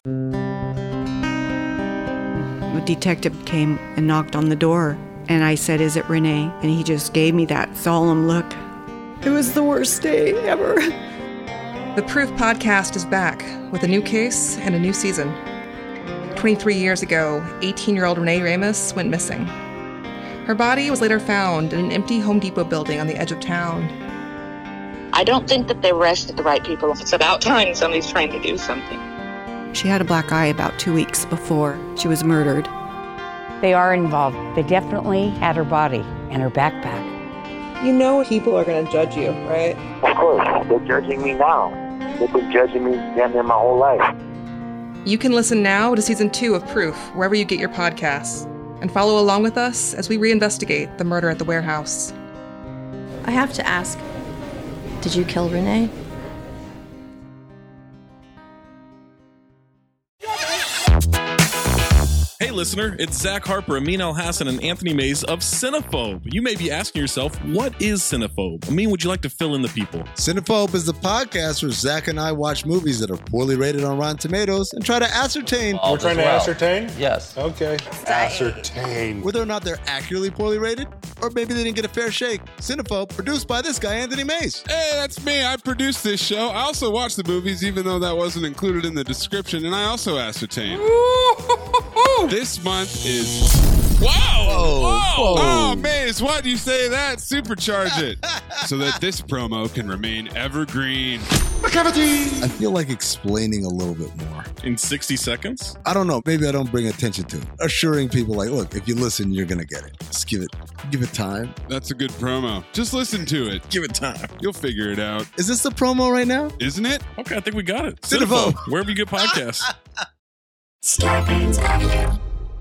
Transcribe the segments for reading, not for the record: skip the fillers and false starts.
A detective came and knocked on the door, and I said, "Is it Renee?" And he just gave me that solemn look. It was the worst day ever. The Proof podcast is back with a new case and a new season. 23 years ago, 18-year-old Renee Ramos went missing. Her body was later found in an empty Home Depot building on the edge of town. I don't think that they arrested the right people. It's about time somebody's trying to do something. She had a black eye about 2 weeks before she was murdered. They are involved. They definitely had her body and her backpack. You know people are going to judge you, right? Of course. They're judging me now. They've been judging me damn near my whole life. You can listen now to Season 2 of Proof, wherever you get your podcasts, and follow along with us as we reinvestigate the murder at the warehouse. I have to ask, did you kill Renee? Hey listener, it's Zach Harper, Amin Elhassan, and Anthony Mays of Cinephobe. You may be asking yourself, what is Cinephobe? Amin, would you like to fill in the people? Cinephobe is the podcast where Zach and I watch movies that are poorly rated on Rotten Tomatoes and try to ascertain... We're trying to ascertain? Yes. Okay. Ascertain. Whether or not they're accurately poorly rated, or maybe they didn't get a fair shake. Cinephobe, produced by this guy, Anthony Mays. Hey, that's me. I produced this show. I also watch the movies, even though that wasn't included in the description, and I also ascertain. This month is... Whoa! Whoa! Oh, Maze, why'd you say that? Supercharge it. So that this promo can remain evergreen. I feel like explaining a little bit more. In 60 seconds? I don't know. Maybe I don't bring attention to it. Assuring people like, look, if you listen, you're going to get it. Just give it time. That's a good promo. Just listen to it. Give it time. You'll figure it out. Is this the promo right now? Isn't it? Okay, I think we got it. Cinephobe. Wherever you get podcasts. Scarpins Avenue.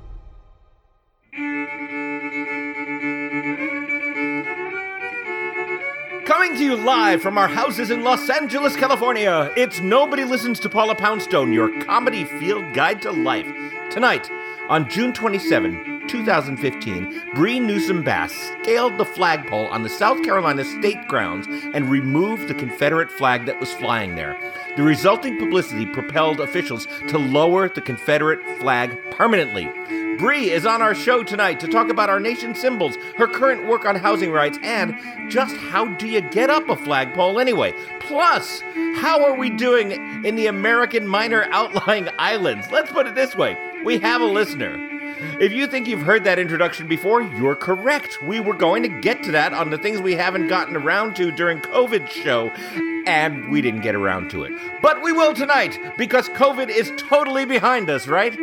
Coming to you live from our houses in Los Angeles, California, it's Nobody Listens to Paula Poundstone, your comedy field guide to life. Tonight, on June 27, 2015, Bree Newsom Bass scaled the flagpole on the South Carolina state grounds and removed the Confederate flag that was flying there. The resulting publicity propelled officials to lower the Confederate flag permanently. Bree is on our show tonight to talk about our nation's symbols, her current work on housing rights, and just how do you get up a flagpole anyway? Plus, how are we doing in the American minor outlying islands? Let's put it this way. We have a listener. If you think you've heard that introduction before, you're correct. We were going to get to that on the things we haven't gotten around to during COVID's show, and we didn't get around to it. But we will tonight, because COVID is totally behind us, right?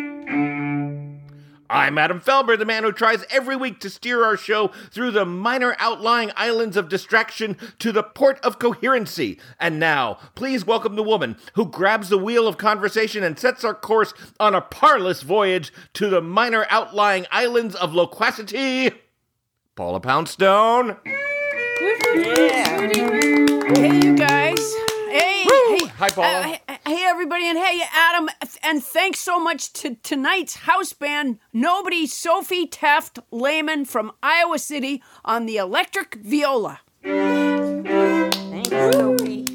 I'm Adam Felber, the man who tries every week to steer our show through the minor outlying islands of distraction to the port of coherency. And now, please welcome the woman who grabs the wheel of conversation and sets our course on a parlous voyage to the minor outlying islands of loquacity, Paula Poundstone. Yeah. Hey, you guys. Hey. Hi, Paula. Hey, everybody, and hey, Adam, and thanks so much to tonight's house band, Nobody, Sophie Taft Lehman from Iowa City on the electric viola. Thanks, Sophie.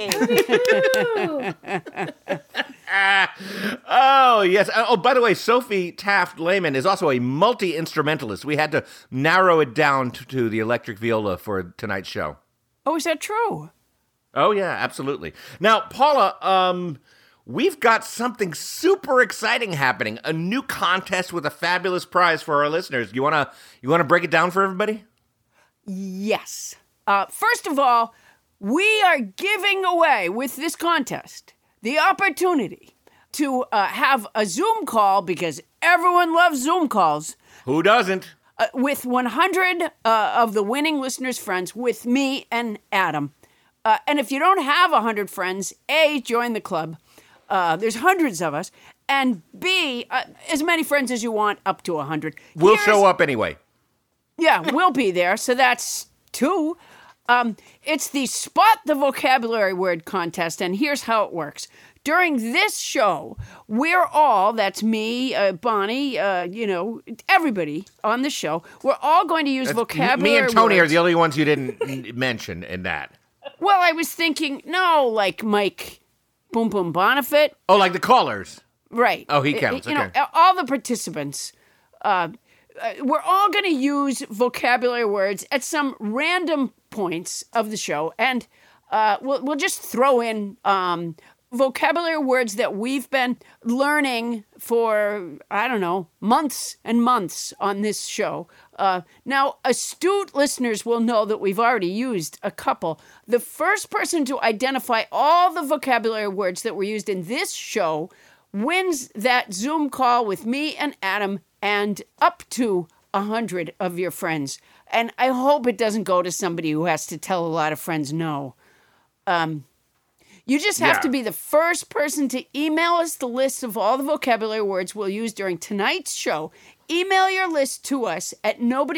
Oh, yes. Oh, by the way, Sophie Taft Lehman is also a multi-instrumentalist. We had to narrow it down to the electric viola for tonight's show. Oh, is that true? Oh, yeah, absolutely. Now, Paula, we've got something super exciting happening. A new contest with a fabulous prize for our listeners. You wanna break it down for everybody? Yes. First of all, we are giving away with this contest the opportunity to have a Zoom call, because everyone loves Zoom calls. Who doesn't? With 100 of the winning listeners' friends, with me and Adam. And if you don't have 100 friends, A, join the club. There's hundreds of us. And B, as many friends as you want, up to 100. We'll show up anyway. Yeah, we'll be there. So that's 2. It's the Spot the Vocabulary Word contest, and here's how it works. During this show, we're all, that's me, Bonnie, everybody on the show, we're all going to use vocabulary Me and Tony words. are the only ones you didn't mention in that. Well, I was thinking, no, like Mike Boom Boom Bonifit. Oh, like the callers. Right. Oh, he counts. You Okay. know, all the participants. We're all going to use vocabulary words at some random points of the show, and we'll just throw in vocabulary words that we've been learning for, I don't know, months and months on this show. Now, astute listeners will know that we've already used a couple. The first person to identify all the vocabulary words that were used in this show wins that Zoom call with me and Adam and up to 100 of your friends. And I hope it doesn't go to somebody who has to tell a lot of friends no. You just have to be the first person to email us the list of all the vocabulary words we'll use during tonight's show. Email your list to us at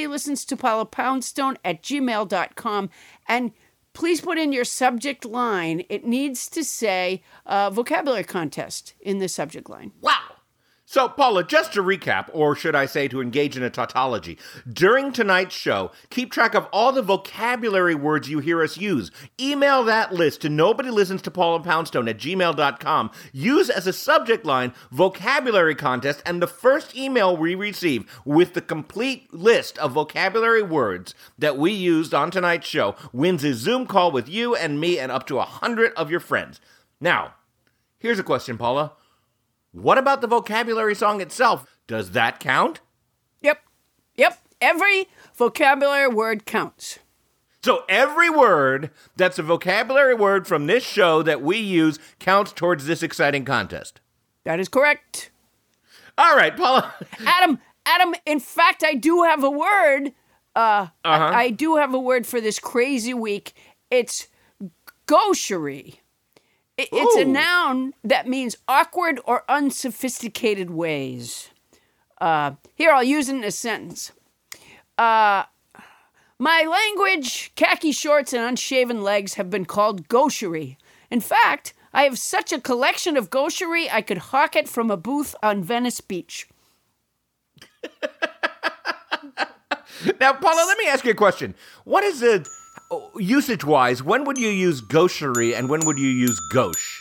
nobodylistenstopaulapoundstone@gmail.com, and please put in your subject line. It needs to say vocabulary contest in the subject line. Wow. So, Paula, just to recap, or should I say to engage in a tautology, during tonight's show, keep track of all the vocabulary words you hear us use. Email that list to nobodylistenstopaulapoundstone@gmail.com. Use as a subject line vocabulary contest, and the first email we receive with the complete list of vocabulary words that we used on tonight's show wins a Zoom call with you and me and up to 100 of your friends. Now, here's a question, Paula. What about the vocabulary song itself? Does that count? Yep. Every vocabulary word counts. So every word that's a vocabulary word from this show that we use counts towards this exciting contest. That is correct. All right, Paula. Adam, in fact, I do have a word. I do have a word for this crazy week. It's gaucherie. It's a noun that means awkward or unsophisticated ways. Here, I'll use it in a sentence. My language, khaki shorts, and unshaven legs have been called gaucherie. In fact, I have such a collection of gaucherie, I could hawk it from a booth on Venice Beach. Now, Paula, let me ask you a question. What is it, usage-wise, when would you use gaucherie and when would you use gauche?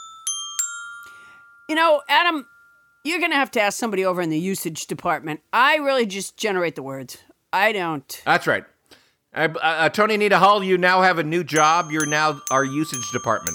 You know, Adam, you're going to have to ask somebody over in the usage department. I really just generate the words. I don't. That's right. Tony Nita Hull, you now have a new job. You're now our usage department.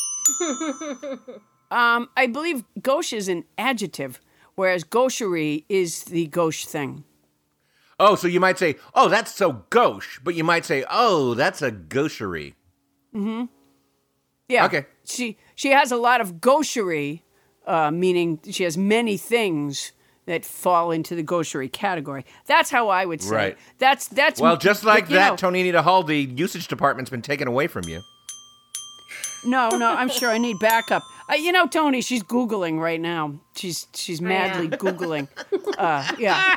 I believe gauche is an adjective, whereas gaucherie is the gauche thing. Oh, so you might say, oh, that's so gauche, but you might say, oh, that's a gaucherie. Mm-hmm. Yeah. Okay. She has a lot of gaucherie, meaning she has many things that fall into the gaucherie category. That's how I would say. Right. That's well, just like that, know, Tony Nita Hull, the usage department's been taken away from you. No, I'm sure I need backup. Tony, she's Googling right now. She's madly Googling. Yeah.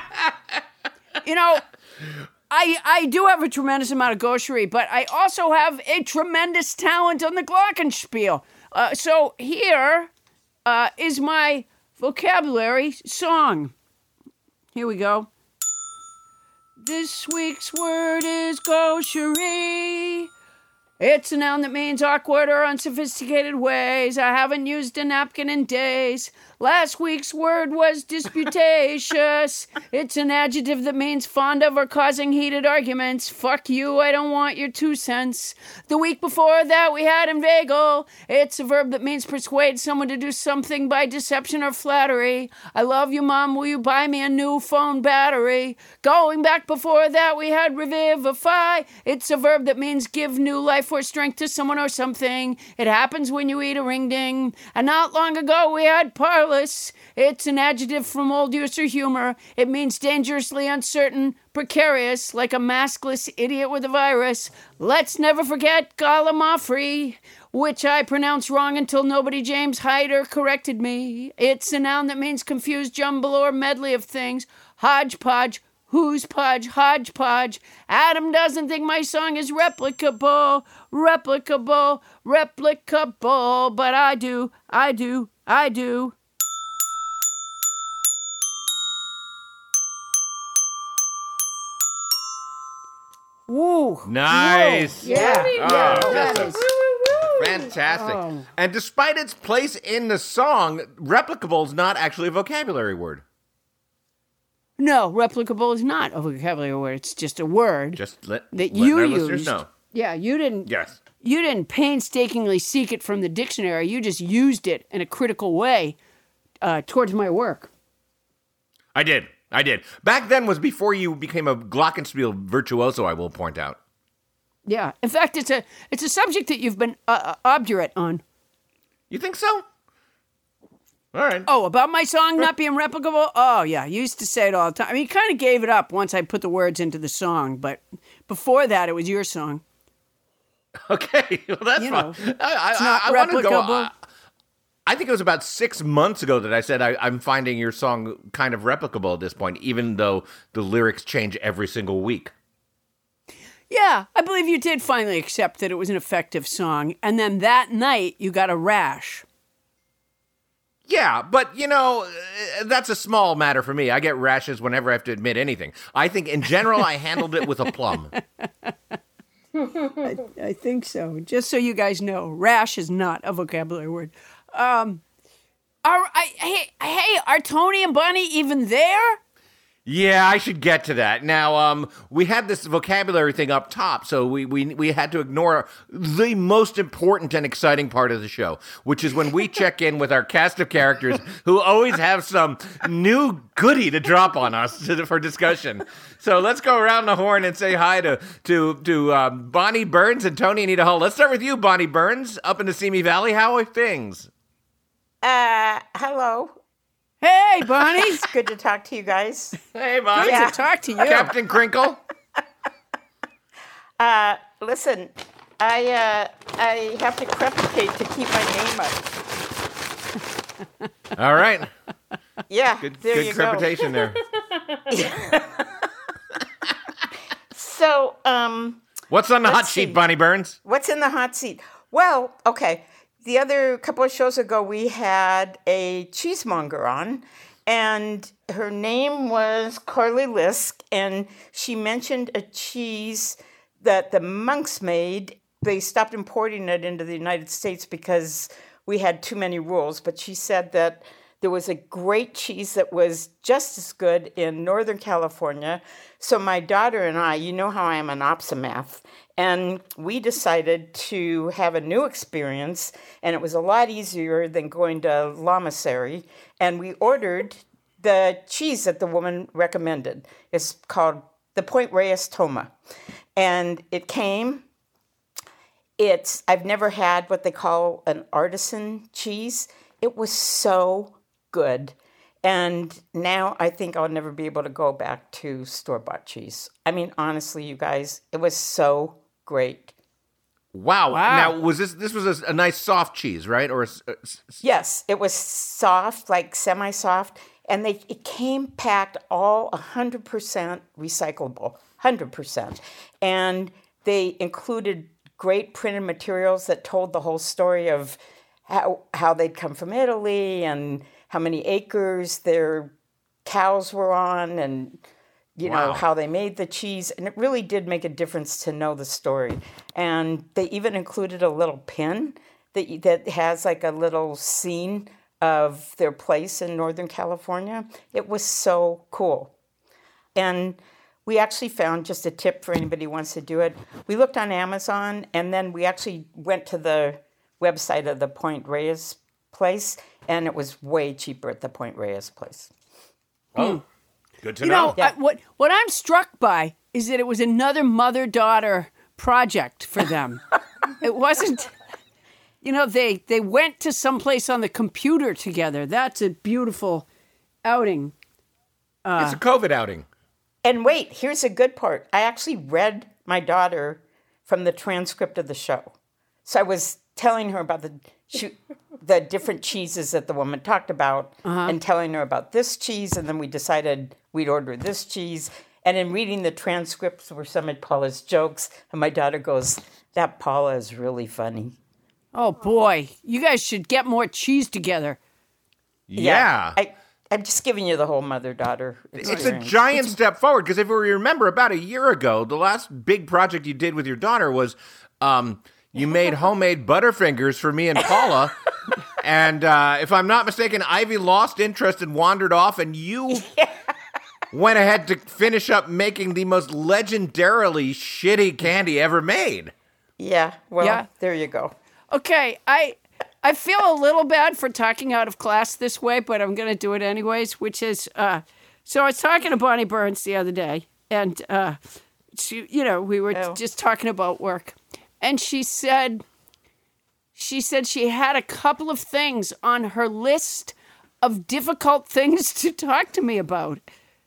I do have a tremendous amount of gaucherie, but I also have a tremendous talent on the glockenspiel. So here is my vocabulary song. Here we go. This week's word is gaucherie. It's a noun that means awkward or unsophisticated ways. I haven't used a napkin in days. Last week's word was disputatious. It's an adjective that means fond of or causing heated arguments. Fuck you, I don't want your 2 cents. The week before that we had inveigle. It's a verb that means persuade someone to do something by deception or flattery. I love you, Mom, will you buy me a new phone battery? Going back before that we had revivify. It's a verb that means give new life or strength to someone or something. It happens when you eat a ring ding. And not long ago we had parlous. It's an adjective from Old Use or Humor. It means dangerously uncertain, precarious, like a maskless idiot with a virus. Let's never forget gallimaufry, which I pronounced wrong until nobody James Hyder corrected me. It's a noun that means confused jumble or medley of things. Hodgepodge. Who's podge? Hodgepodge. Adam doesn't think my song is replicable, but I do. Woo. Nice. Whoa. Yeah. Oh, That is. Fantastic. Oh. And despite its place in the song, replicable is not actually a vocabulary word. No, replicable is not a vocabulary word. It's just a word Just let you our used. listeners know. Yeah, you didn't. Yes. You didn't painstakingly seek it from the dictionary. You just used it in a critical way towards my work. I did. Back then was before you became a glockenspiel virtuoso, I will point out. Yeah. In fact, it's a subject that you've been obdurate on. You think so? All right. Oh, about my song not being replicable? Oh, yeah. You used to say it all the time. I mean, you kind of gave it up once I put the words into the song, but before that, it was your song. Okay. Well, that's fine. It's not I want to go. replicable. I think it was about 6 months ago that I said I'm finding your song kind of replicable at this point, even though the lyrics change every single week. Yeah, I believe you did finally accept that it was an effective song, and then that night you got a rash. Yeah, but, that's a small matter for me. I get rashes whenever I have to admit anything. I think, in general, I handled it with aplomb. I think so. Just so you guys know, rash is not a vocabulary word. Hey, are Tony and Bonnie even there? Yeah, I should get to that. Now, we had this vocabulary thing up top, so we had to ignore the most important and exciting part of the show, which is when we check in with our cast of characters who always have some new goodie to drop on us for discussion. So let's go around the horn and say hi to Bonnie Burns and Tony Anita Hull. Let's start with you, Bonnie Burns, up in the Simi Valley. How are things? Hello. Hey, Bonnie. It's good to talk to you guys. Hey, Bonnie. Good to talk to you. Captain Crinkle. Listen, I have to creplicate to keep my name up. All right. Yeah, Good you crepitation go. there. So, what's on the hot seat, Bonnie Burns? What's in the hot seat? Well, okay. The other couple of shows ago, we had a cheesemonger on, and her name was Carly Lisk, and she mentioned a cheese that the monks made. They stopped importing it into the United States because we had too many rules, but she said that there was a great cheese that was just as good in Northern California. So my daughter and I, you know how I am an opsomath, and we decided to have a new experience, and it was a lot easier than going to Lamasery, and we ordered the cheese that the woman recommended. It's called the Point Reyes Toma, and it came. I've never had what they call an artisan cheese. It was so good. And now I think I'll never be able to go back to store-bought cheese. I mean, honestly, you guys, it was so great. Wow. Now, was this was a nice soft cheese, right? Or yes, it was soft, like semi-soft, and it came packed all 100% recyclable, 100%. And they included great printed materials that told the whole story of how they'd come from Italy and how many acres their cows were on, and you know how they made the cheese. And it really did make a difference to know the story. And they even included a little pin that has like a little scene of their place in Northern California. It was so cool. And we actually found, just a tip for anybody who wants to do it, we looked on Amazon, and then we actually went to the website of the Point Reyes place, and it was way cheaper at the Point Reyes place. Oh, good to know. Yeah. What I'm struck by is that it was another mother-daughter project for them. It wasn't, they went to someplace on the computer together. That's a beautiful outing. It's a COVID outing. And wait, here's a good part. I actually read my daughter from the transcript of the show. So I was telling her about the different cheeses that the woman talked about, and telling her about this cheese, and then we decided we'd order this cheese. And in reading the transcripts were some of Paula's jokes, and my daughter goes, "That Paula is really funny." Oh boy, you guys should get more cheese together. Yeah. I'm just giving you the whole mother-daughter experience. It's a giant step forward, because if you remember, about a year ago, the last big project you did with your daughter was you made homemade Butterfingers for me and Paula. And if I'm not mistaken, Ivy lost interest and wandered off, and you went ahead to finish up making the most legendarily shitty candy ever made. Yeah, well, there you go. Okay, I feel a little bad for talking out of class this way, but I'm going to do it anyways, which is, so I was talking to Bonnie Burns the other day, and we were just talking about work, and she said she had a couple of things on her list of difficult things to talk to me about.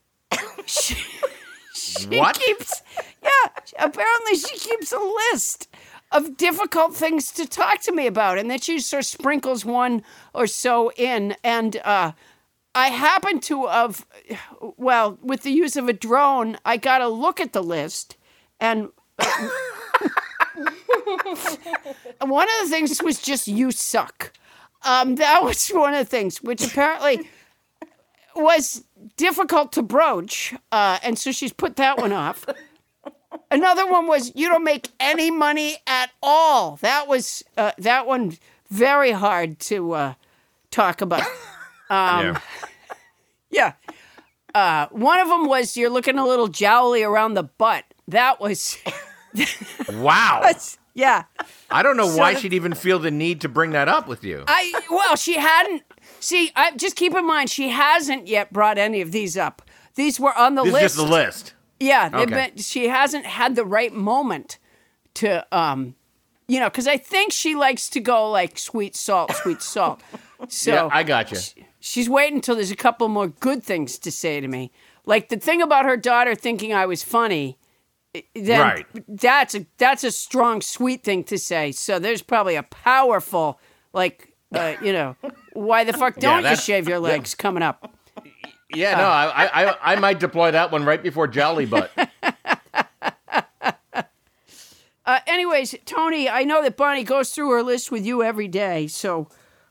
What? Apparently she keeps a list of difficult things to talk to me about, and then she sort of sprinkles one or so in, and I happen to have, with the use of a drone, I got a look at the list, and one of the things was just "you suck." That was one of the things, which apparently was difficult to broach, and so she's put that one off. Another one was "you don't make any money at all." That was that one very hard to talk about. Yeah. One of them was "you're looking a little jowly around the butt." That was wow. Yeah. I don't know why she'd even feel the need to bring that up with you. She hadn't. See, just keep in mind, she hasn't yet brought any of these up. These were on the list. This is just the list. Yeah, Okay. She hasn't had the right moment to, because I think she likes to go like sweet salt, sweet salt. So yeah, I got you. She's waiting until there's a couple more good things to say to me. Like the thing about her daughter thinking I was funny. Then right. That's a strong, sweet thing to say. So there's probably a powerful, why the fuck don't you shave your legs coming up? Yeah, no, I might deploy that one right before Jolly Butt. Anyways, Tony, I know that Bonnie goes through her list with you every day, so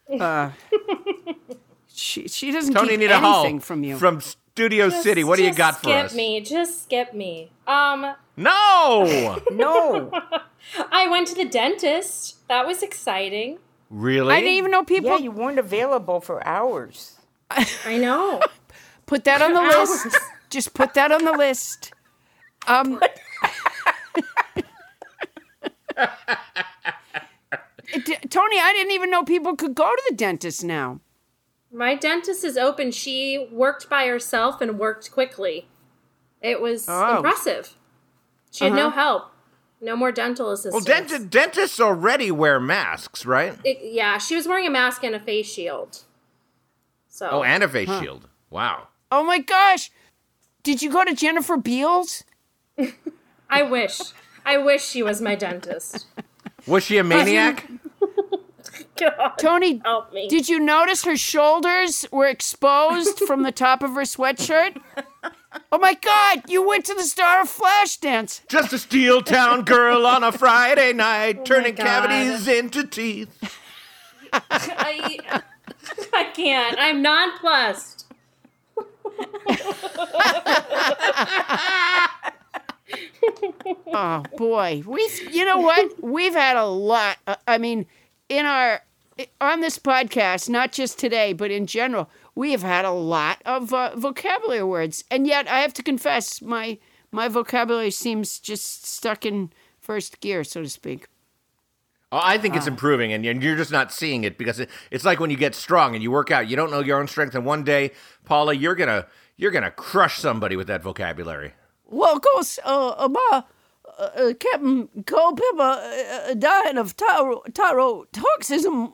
she doesn't Tony keep need a anything haul from you. From Studio City, what do you got for us? Just skip me. No! No! I went to the dentist. That was exciting. Really? I didn't even know people... Yeah, you weren't available for hours. I know. Put that on the list. Just put that on the list. Tony, I didn't even know people could go to the dentist now. My dentist is open. She worked by herself and worked quickly. It was impressive. She had no help. No more dental assistants. Well, dentists already wear masks, right? She was wearing a mask and a face shield. So. Oh, and a face shield. Wow. Oh my gosh. Did you go to Jennifer Beals? I wish she was my dentist. Was she a maniac? God, Tony, help me. Did you notice her shoulders were exposed from the top of her sweatshirt? Oh my God, you went to the Star of Flashdance. Just a steel town girl on a Friday night, turning cavities into teeth. I can't. I'm nonplussed. Oh boy, you know what? We've had a lot. On this podcast, not just today, but in general, we have had a lot of vocabulary words, and yet I have to confess, my vocabulary seems just stuck in first gear, so to speak. Oh, I think it's improving, and you're just not seeing it because it's like when you get strong and you work out. You don't know your own strength, and one day, Paula, you're gonna crush somebody with that vocabulary. Well, of course, Captain Culpepper dying of tyrotoxism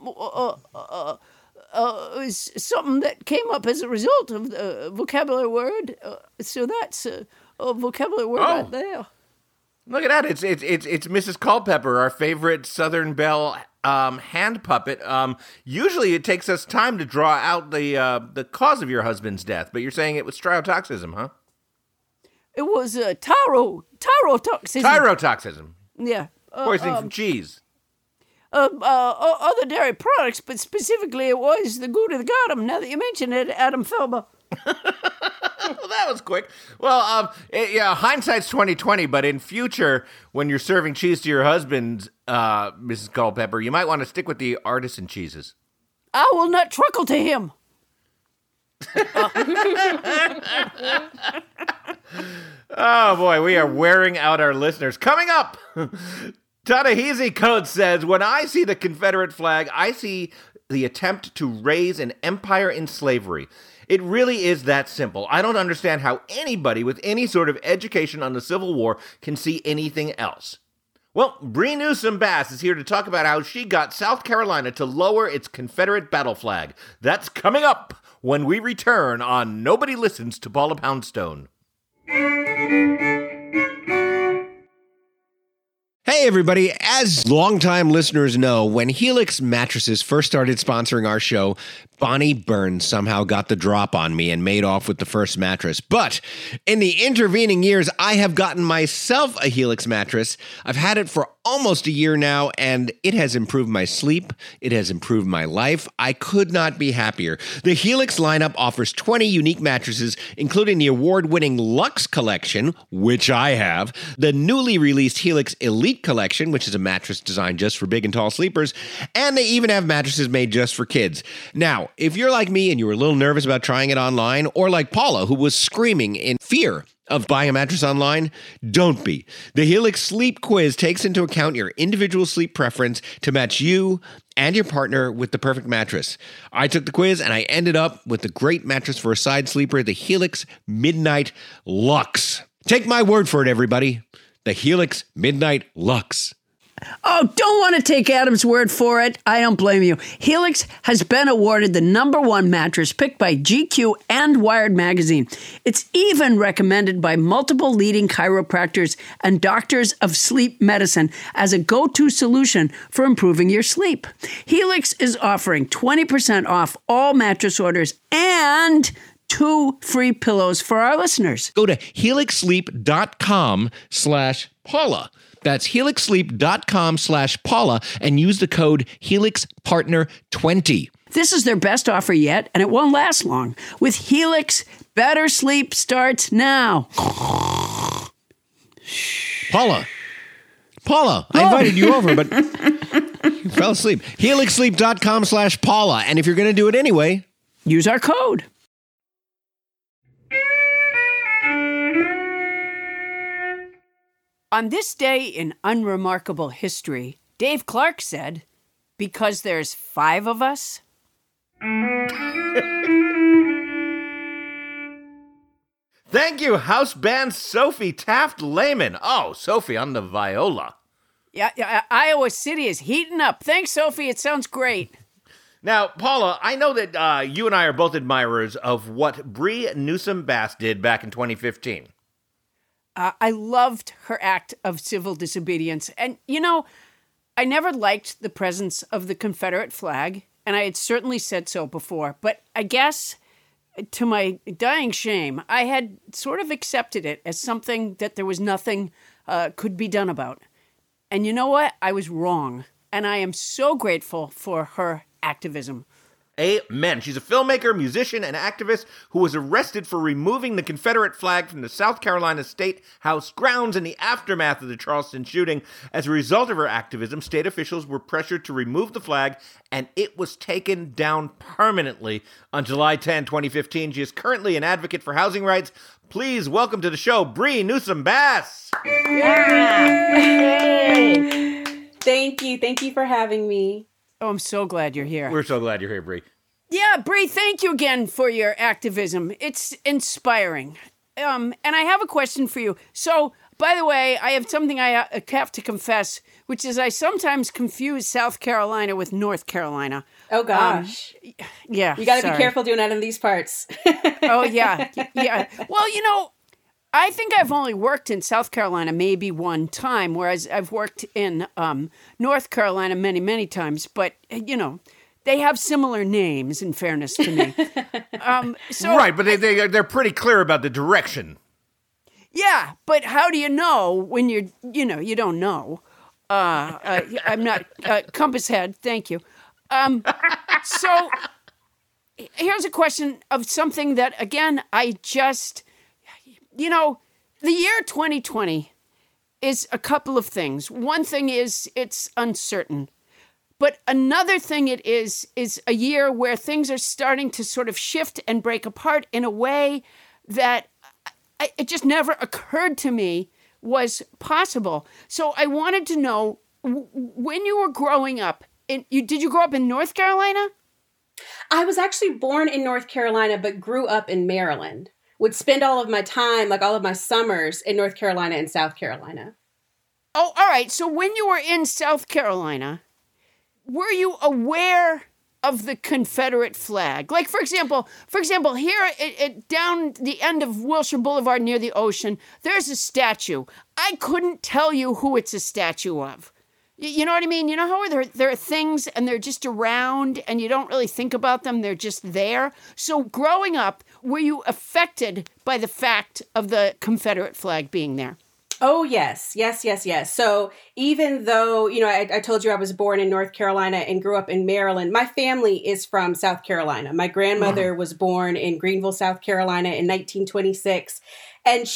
is something that came up as a result of the vocabulary word. So that's a vocabulary word right there. Look at that! It's Mrs. Culpepper, our favorite Southern Belle hand puppet. Usually, it takes us time to draw out the cause of your husband's death, but you're saying it was tyrotoxism, huh? It was tyrotoxism. Tyrotoxism. Yeah. Poisoning from cheese. Other dairy products, but specifically it was the goo that got him. Now that you mention it, Adam Felber. Well, that was quick. Well, hindsight's 20/20, but in future, when you're serving cheese to your husband, Mrs. Culpepper, you might want to stick with the artisan cheeses. I will not truckle to him. Oh, boy, we are wearing out our listeners. Coming up, Ta-Nehisi Coates says, when I see the Confederate flag, I see the attempt to raise an empire in slavery. It really is that simple. I don't understand how anybody with any sort of education on the Civil War can see anything else. Well, Bree Newsome Bass is here to talk about how she got South Carolina to lower its Confederate battle flag. That's coming up when we return on Nobody Listens to Paula Poundstone. Hey everybody, as longtime listeners know, when Helix Mattresses first started sponsoring our show, Bonnie Burns somehow got the drop on me and made off with the first mattress. But in the intervening years, I have gotten myself a Helix mattress. I've had it for almost a year now, and it has improved my sleep. It has improved my life. I could not be happier. The Helix lineup offers 20 unique mattresses, including the award-winning Luxe Collection, which I have, the newly released Helix Elite Collection, which is a mattress designed just for big and tall sleepers, and they even have mattresses made just for kids. Now, if you're like me and you were a little nervous about trying it online, or like Paula, who was screaming in fear of buying a mattress online, don't be. The Helix Sleep Quiz takes into account your individual sleep preference to match you and your partner with the perfect mattress. I took the quiz and I ended up with the great mattress for a side sleeper, the Helix Midnight Luxe. Take my word for it, everybody. The Helix Midnight Luxe. Oh, don't want to take Adam's word for it. I don't blame you. Helix has been awarded the #1 mattress picked by GQ and Wired magazine. It's even recommended by multiple leading chiropractors and doctors of sleep medicine as a go-to solution for improving your sleep. Helix is offering 20% off all mattress orders and 2 free pillows for our listeners. Go to helixsleep.com/Paula. That's helixsleep.com/Paula and use the code HelixPartner20. This is their best offer yet, and it won't last long. With Helix, better sleep starts now. Paula, I invited you over, but you fell asleep. helixsleep.com/Paula. And if you're going to do it anyway, use our code. On this day in unremarkable history, Dave Clark said, because there's 5 of us. Thank you, house band Sophie Taft-Lehman. Oh, Sophie on the viola. Yeah, Iowa City is heating up. Thanks, Sophie. It sounds great. Now, Paula, I know that you and I are both admirers of what Bree Newsome Bass did back in 2015. I loved her act of civil disobedience. And, you know, I never liked the presence of the Confederate flag, and I had certainly said so before. But I guess, to my dying shame, I had sort of accepted it as something that there was nothing could be done about. And you know what? I was wrong. And I am so grateful for her activism. Amen. She's a filmmaker, musician, and activist who was arrested for removing the Confederate flag from the South Carolina State House grounds in the aftermath of the Charleston shooting. As a result of her activism, state officials were pressured to remove the flag, and it was taken down permanently on July 10, 2015. She is currently an advocate for housing rights. Please welcome to the show, Bree Newsome Bass. Yay! Thank you for having me. Oh, I'm so glad you're here. We're so glad you're here, Bree. Yeah, Bree, thank you again for your activism. It's inspiring. And I have a question for you. So, by the way, I have something I have to confess, which is I sometimes confuse South Carolina with North Carolina. Oh, gosh. Yeah. You got to be careful doing that in these parts. Oh, yeah. Yeah. Well, you know, I think I've only worked in South Carolina maybe one time, whereas I've worked in North Carolina many, many times. But, you know, they have similar names, in fairness to me. Right, but they're pretty clear about the direction. Yeah, but how do you know when you don't know? I'm not, compass head, thank you. So here's a question of something that, again, I just, the year 2020 is a couple of things. One thing is it's uncertain. But another thing it is a year where things are starting to sort of shift and break apart in a way that it just never occurred to me was possible. So I wanted to know, when you were growing up, did you grow up in North Carolina? I was actually born in North Carolina, but grew up in Maryland. Would spend all of my time, like all of my summers, in North Carolina and South Carolina. Oh, all right. So when you were in South Carolina, were you aware of the Confederate flag? Like, for example, here down the end of Wilshire Boulevard near the ocean, there's a statue. I couldn't tell you who it's a statue of. You know what I mean? You know how there are things and they're just around and you don't really think about them. They're just there. So growing up, were you affected by the fact of the Confederate flag being there? Oh, yes. So even though, I told you I was born in North Carolina and grew up in Maryland, my family is from South Carolina. My grandmother was born in Greenville, South Carolina in 1926. And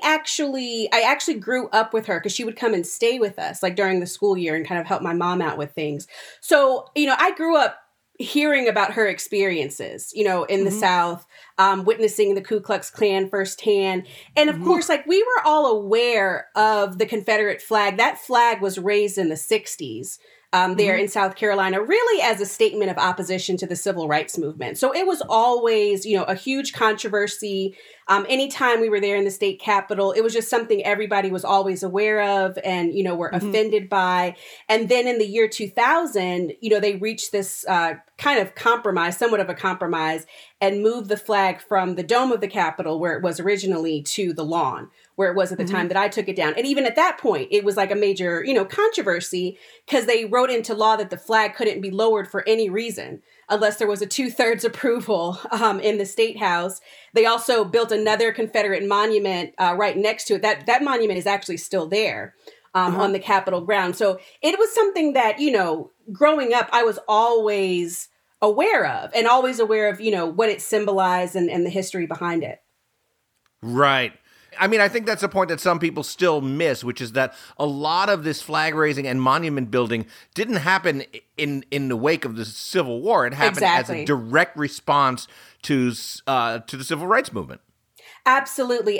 I actually grew up with her because she would come and stay with us like during the school year and kind of help my mom out with things. So, I grew up hearing about her experiences, in the South, witnessing the Ku Klux Klan firsthand. And of course, like we were all aware of the Confederate flag. That flag was raised in the 60s. There in South Carolina, really as a statement of opposition to the civil rights movement. So it was always, a huge controversy. Anytime we were there in the state capitol, it was just something everybody was always aware of and, were offended by. And then in the year 2000, they reached this kind of compromise, somewhat of a compromise, and moved the flag from the dome of the Capitol, where it was originally, to the lawn, where it was at the time that I took it down. And even at that point, it was like a major, controversy because they wrote into law that the flag couldn't be lowered for any reason unless there was a 2/3 approval in the State House. They also built another Confederate monument right next to it. That monument is actually still there on the Capitol ground. So it was something that, growing up, I was always aware of and always aware of, what it symbolized and the history behind it. Right. I mean, I think that's a point that some people still miss, which is that a lot of this flag raising and monument building didn't happen in the wake of the Civil War. It happened as a direct response to the Civil Rights Movement. Absolutely.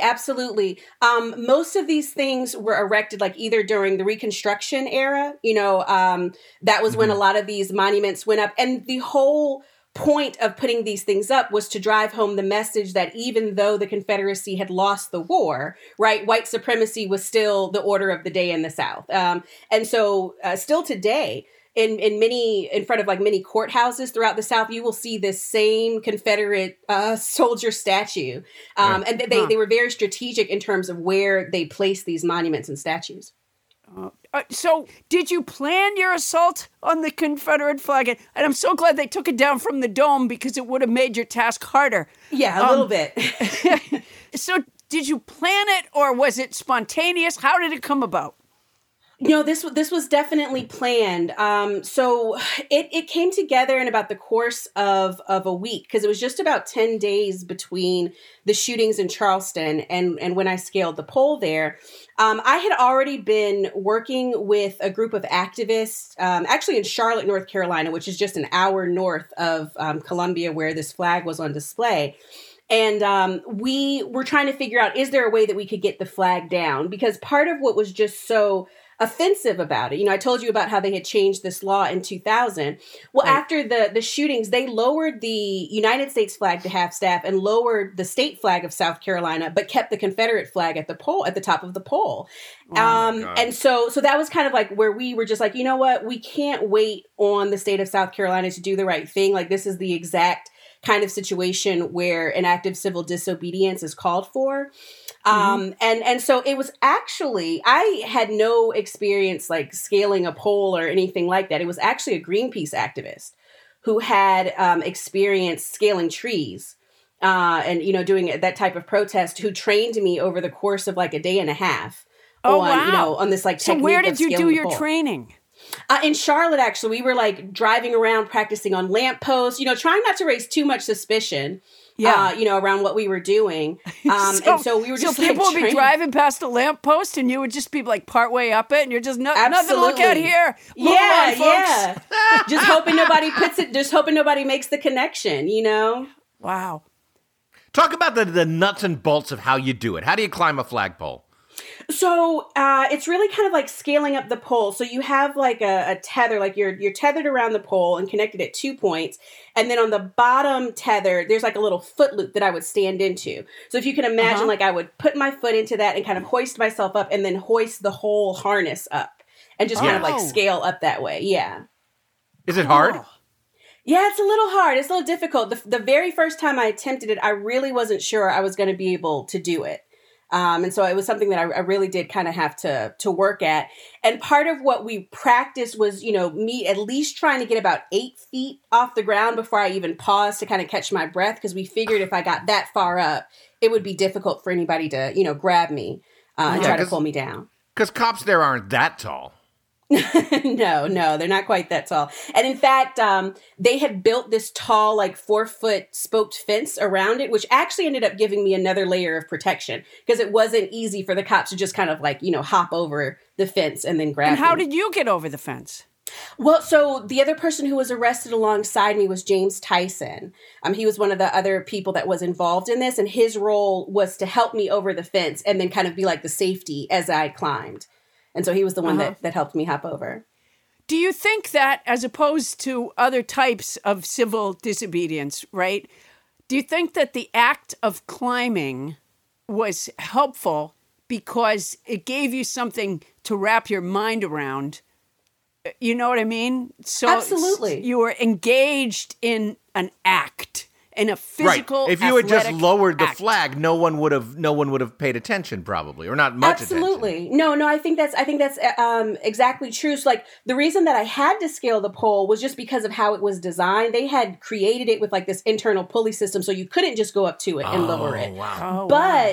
Most of these things were erected like either during the Reconstruction era, that was when a lot of these monuments went up. And the whole point of putting these things up was to drive home the message that even though the Confederacy had lost the war, right, white supremacy was still the order of the day in the South. And so still today, in front of like many courthouses throughout the South, you will see this same Confederate soldier statue. And they were very strategic in terms of where they placed these monuments and statues. So did you plan your assault on the Confederate flag? And I'm so glad they took it down from the dome because it would have made your task harder. Yeah, a little bit. So did you plan it or was it spontaneous? How did it come about? This was definitely planned. So it came together in about the course of a week because it was just about 10 days between the shootings in Charleston and when I scaled the pole there. I had already been working with a group of activists, actually in Charlotte, North Carolina, which is just an hour north of Columbia, where this flag was on display. And we were trying to figure out, is there a way that we could get the flag down? Because part of what was just so offensive about it, I told you about how they had changed this law in 2000. Well, right. After the shootings, they lowered the United States flag to half staff and lowered the state flag of South Carolina, but kept the Confederate flag at the top of the pole. And so that was kind of like where we were just like, you know what, we can't wait on the state of South Carolina to do the right thing. Like, this is the exact kind of situation where an act of civil disobedience is called for. And so it was actually, I had no experience like scaling a pole or anything like that. It was actually a Greenpeace activist who had experience scaling trees and, doing that type of protest, who trained me over the course of like a day and a half on this like technique. So where did you do your pole. training? In Charlotte, actually, we were like driving around practicing on lampposts, trying not to raise too much suspicion. Around what we were doing. And so we were just people would be driving past a lamppost and you would just be like partway up it and you're just nothing to look at here. Move on, folks. Just hoping nobody makes the connection, Wow. Talk about the nuts and bolts of how you do it. How do you climb a flagpole? So it's really kind of like scaling up the pole. So you have like a tether, like you're tethered around the pole and connected at 2 points. And then on the bottom tether, there's like a little foot loop that I would stand into. So if you can imagine, like I would put my foot into that and kind of hoist myself up and then hoist the whole harness up and just kind of like scale up that way. Yeah. Is it hard? Yeah, it's a little hard. It's a little difficult. The very first time I attempted it, I really wasn't sure I was going to be able to do it. And so it was something that I really did kind of have to work at. And part of what we practiced was, me at least trying to get about 8 feet off the ground before I even paused to kind of catch my breath. Because we figured if I got that far up, it would be difficult for anybody to, grab me and try to pull me down. Because cops there aren't that tall. No, they're not quite that tall. And in fact, they had built this tall, like 4-foot spoked fence around it, which actually ended up giving me another layer of protection because it wasn't easy for the cops to just kind of like, hop over the fence and then grab me. And how did you get over the fence? Well, so the other person who was arrested alongside me was James Tyson. He was one of the other people that was involved in this, and his role was to help me over the fence and then kind of be like the safety as I climbed. And so he was the one that helped me hop over. Do you think that, as opposed to other types of civil disobedience, right? Do you think that the act of climbing was helpful because it gave you something to wrap your mind around? You know what I mean? So absolutely. You were engaged in an act. In a physical, right. If you had just lowered the flag, no one would have paid attention, probably, or not much Absolutely. attention. No, I think that's exactly true. So, like, the reason that I had to scale the pole was just because of how it was designed. They had created it with like this internal pulley system, so you couldn't just go up to it and lower it. Wow.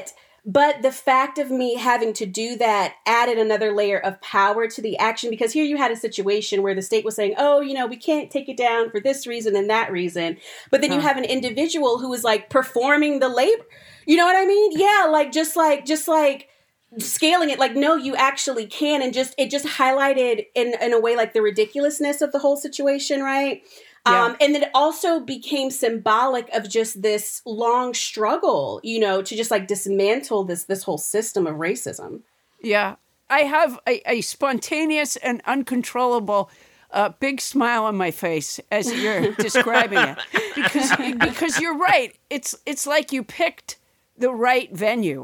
But the fact of me having to do that added another layer of power to the action, because here you had a situation where the state was saying, oh, we can't take it down for this reason and that reason. But then you have an individual who is like performing the labor. You know what I mean? Yeah, like just like scaling it. Like, no, you actually can. And it just highlighted in a way like the ridiculousness of the whole situation, right? Yeah. And then it also became symbolic of just this long struggle, to just like dismantle this whole system of racism. Yeah. I have a spontaneous and uncontrollable big smile on my face as you're describing it. Because you're right. It's like you picked the right venue,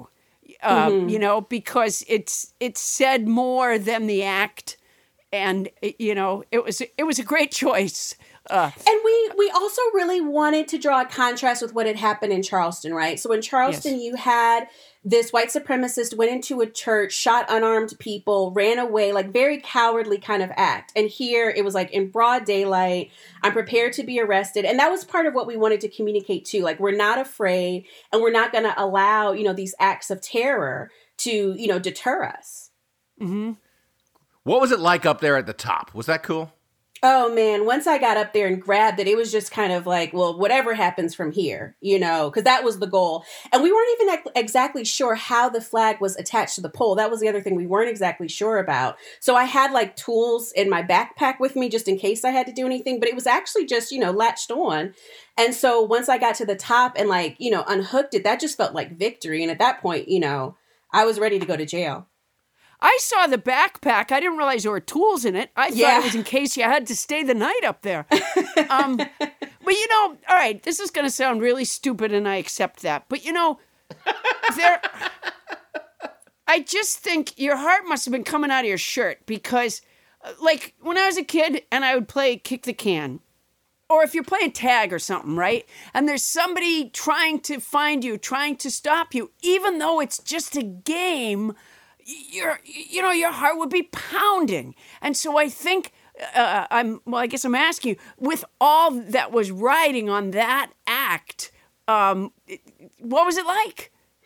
because it's said more than the act. And, it was a great choice. And we also really wanted to draw a contrast with what had happened in Charleston, right? So in Charleston, you had this white supremacist went into a church, shot unarmed people, ran away, like very cowardly kind of act. And here it was like in broad daylight, I'm prepared to be arrested. And that was part of what we wanted to communicate too. Like, we're not afraid and we're not going to allow, these acts of terror to, deter us. Mm-hmm. What was it like up there at the top? Was that cool? Oh, man, once I got up there and grabbed it, it was just kind of like, well, whatever happens from here, because that was the goal. And we weren't even exactly sure how the flag was attached to the pole. That was the other thing we weren't exactly sure about. So I had like tools in my backpack with me just in case I had to do anything. But it was actually just, latched on. And so once I got to the top and like, unhooked it, that just felt like victory. And at that point, I was ready to go to jail. I saw the backpack. I didn't realize there were tools in it. I thought it was in case you had to stay the night up there. But, all right, this is going to sound really stupid, and I accept that. But, I just think your heart must have been coming out of your shirt because, like, when I was a kid and I would play kick the can, or if you're playing tag or something, right? And there's somebody trying to find you, trying to stop you, even though it's just a game, your heart would be pounding. And so I think, I guess I'm asking you, with all that was riding on that act, what was it like?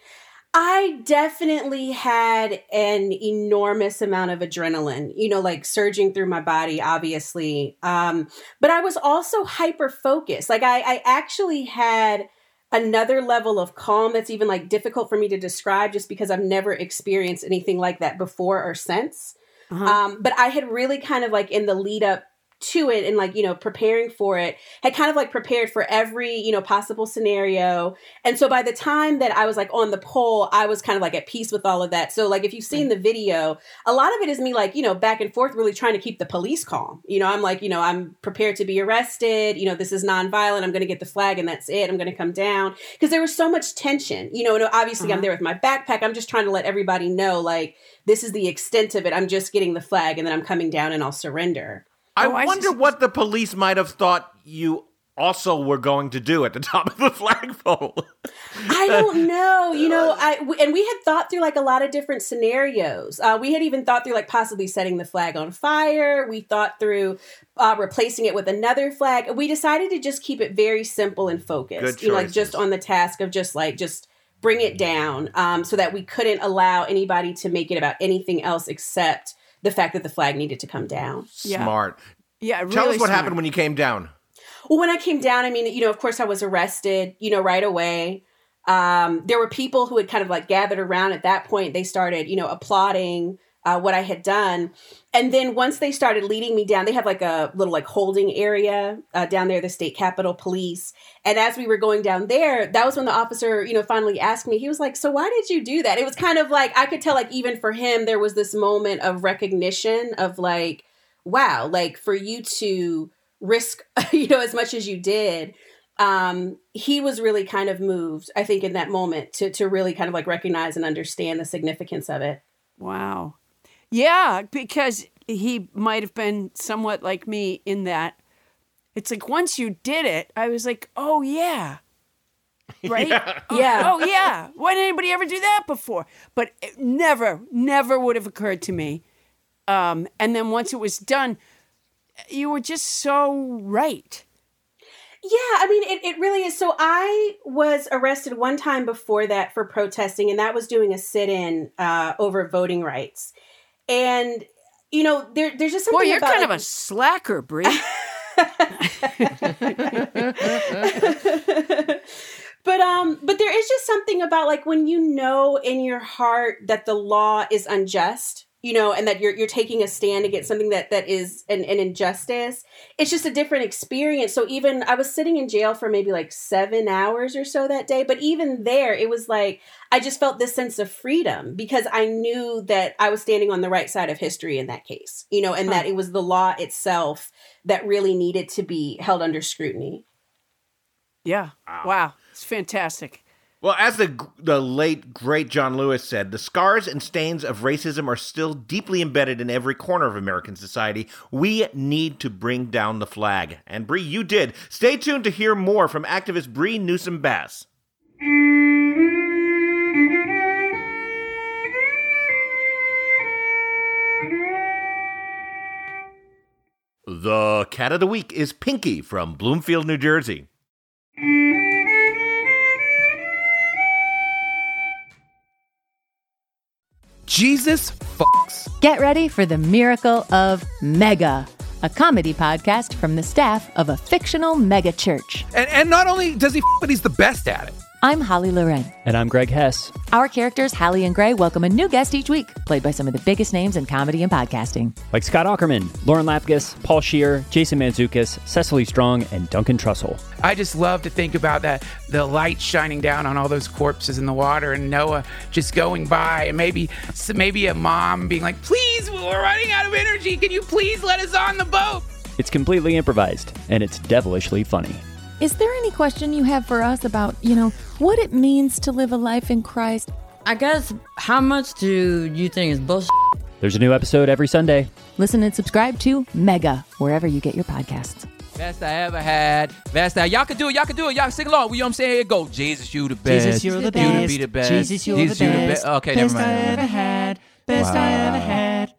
I definitely had an enormous amount of adrenaline, like surging through my body, obviously. But I was also hyper focused. Like I actually had another level of calm that's even like difficult for me to describe just because I've never experienced anything like that before or since. But I had really kind of like in the lead up to it and like, preparing for it, had kind of like prepared for every, possible scenario. And so by the time that I was like on the pole, I was kind of like at peace with all of that. So like, if you've seen the video, a lot of it is me like, back and forth, really trying to keep the police calm. I'm like, I'm prepared to be arrested. This is nonviolent. I'm going to get the flag and that's it. I'm going to come down. Because there was so much tension, and obviously I'm there with my backpack. I'm just trying to let everybody know, like, this is the extent of it. I'm just getting the flag and then I'm coming down and I'll surrender. I wonder what the police might have thought you also were going to do at the top of the flagpole. I don't know. And we had thought through like a lot of different scenarios. We had even thought through like possibly setting the flag on fire. We thought through replacing it with another flag. We decided to just keep it very simple and focused. Like just on the task of just bring it down, so that we couldn't allow anybody to make it about anything else except the fact that the flag needed to come down. Smart. Yeah, really Tell us what smart. happened when you came down. Well, when I came down, I mean, of course I was arrested, right away. There were people who had kind of like gathered around at that point. They started, applauding what I had done. And then once they started leading me down, they have like a little like holding area down there, the State Capitol Police. And as we were going down there, that was when the officer, finally asked me, he was like, so why did you do that? It was kind of like, I could tell like even for him, there was this moment of recognition of like, wow, like for you to risk, as much as you did. He was really kind of moved, I think, in that moment to really kind of like recognize and understand the significance of it. Wow. Yeah, because he might have been somewhat like me in that it's like once you did it, I was like, oh, yeah. Right? Yeah. Oh, yeah. Why didn't anybody ever do that before? But it never would have occurred to me. And then once it was done, you were just so right. Yeah, I mean, it really is. So I was arrested one time before that for protesting, and that was doing a sit-in over voting rights. And, there's just something Well, you're about, kind of a slacker, Brie. But there is just something about like when you know in your heart that the law is unjust, and that you're taking a stand against something that is an injustice. It's just a different experience. So even I was sitting in jail for maybe like 7 hours or so that day. But even there, it was like I just felt this sense of freedom because I knew that I was standing on the right side of history in that case, and that it was the law itself that really needed to be held under scrutiny. Yeah. Wow. It's fantastic. Well, as the late, great John Lewis said, the scars and stains of racism are still deeply embedded in every corner of American society. We need to bring down the flag. And Bree, you did. Stay tuned to hear more from activist Bree Newsom Bass. The cat of the week is Pinky from Bloomfield, New Jersey. Jesus fucks. Get ready for the miracle of Mega, a comedy podcast from the staff of a fictional mega church. And not only does he but he's the best at it. I'm Holly Loren. And I'm Greg Hess. Our characters, Hallie and Gray, welcome a new guest each week, played by some of the biggest names in comedy and podcasting. Like Scott Aukerman, Lauren Lapkus, Paul Scheer, Jason Mantzoukas, Cecily Strong, and Duncan Trussell. I just love to think about that, the light shining down on all those corpses in the water and Noah just going by and maybe a mom being like, please, we're running out of energy. Can you please let us on the boat? It's completely improvised, and it's devilishly funny. Is there any question you have for us about, what it means to live a life in Christ? I guess, how much do you think is bullshit? There's a new episode every Sunday. Listen and subscribe to Mega, wherever you get your podcasts. Best I ever had. Best I... Y'all can do it. Y'all can sing along. You know what I'm saying? Here go. Jesus, you the best. Jesus, you're the best. You be the best. Jesus, you're the best. Okay, best never mind. I ever had. Best I ever had.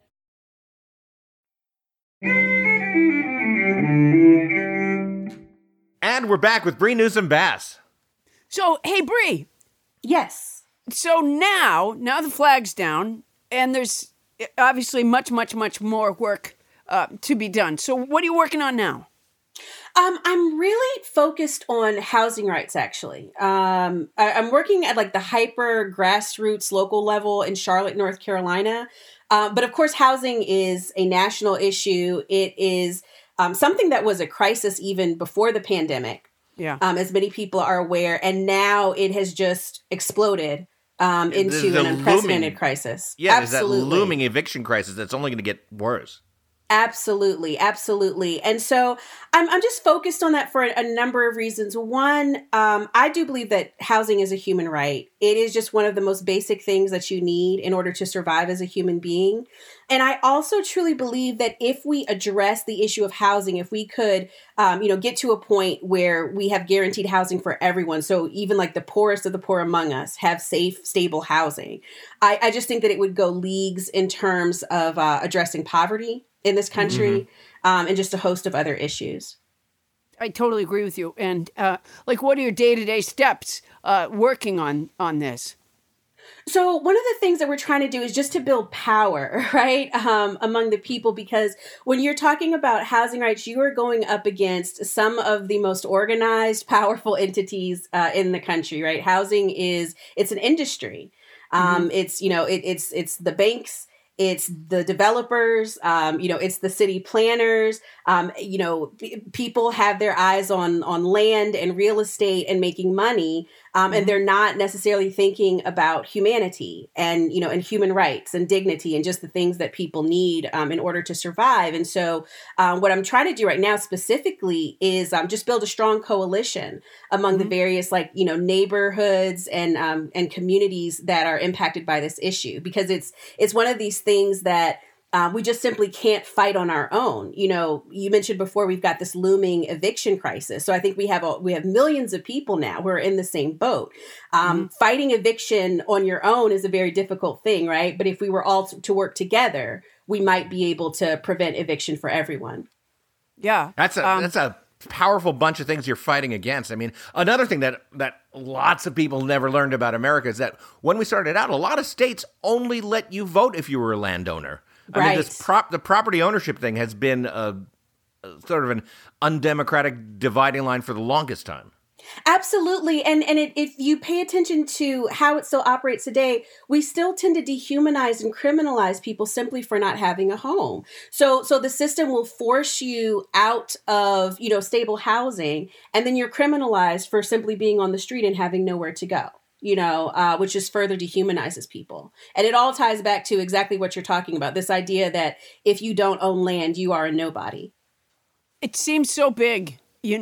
And we're back with Bree Newsom Bass. So, hey, Bree. Yes. So now the flag's down, and there's obviously much, much, much more work to be done. So what are you working on now? I'm really focused on housing rights, actually. I'm working at like the hyper grassroots local level in Charlotte, North Carolina. But of course, housing is a national issue. It is something that was a crisis even before the pandemic, as many people are aware. And now it has just exploded into an unprecedented crisis. Yeah, absolutely. There's that looming eviction crisis that's only going to get worse. Absolutely. Absolutely. And so I'm just focused on that for a number of reasons. One, I do believe that housing is a human right. It is just one of the most basic things that you need in order to survive as a human being. And I also truly believe that if we address the issue of housing, if we could, get to a point where we have guaranteed housing for everyone, so even like the poorest of the poor among us have safe, stable housing, I just think that it would go leagues in terms of addressing poverty in this country, and just a host of other issues. I totally agree with you. And what are your day-to-day steps working on this? So one of the things that we're trying to do is just to build power, right, among the people, because when you're talking about housing rights, you are going up against some of the most organized, powerful entities in the country, right? Housing it's an industry. It's the banks. It's the developers, it's the city planners. People have their eyes on land and real estate and making money. And they're not necessarily thinking about humanity and human rights and dignity and just the things that people need in order to survive. And so what I'm trying to do right now specifically is just build a strong coalition among the various neighborhoods and communities that are impacted by this issue, because it's one of these things that we just simply can't fight on our own. You mentioned before we've got this looming eviction crisis. So I think we have millions of people now who are in the same boat. Fighting eviction on your own is a very difficult thing, right? But if we were all to work together, we might be able to prevent eviction for everyone. Yeah. That's a powerful bunch of things you're fighting against. I mean, another thing that lots of people never learned about America is that when we started out, a lot of states only let you vote if you were a landowner. I mean, the property ownership thing has been a sort of an undemocratic dividing line for the longest time. Absolutely. And if you pay attention to how it still operates today, we still tend to dehumanize and criminalize people simply for not having a home. So the system will force you out of, stable housing, and then you're criminalized for simply being on the street and having nowhere to go. Which just further dehumanizes people. And it all ties back to exactly what you're talking about, this idea that if you don't own land, you are a nobody. It seems so big,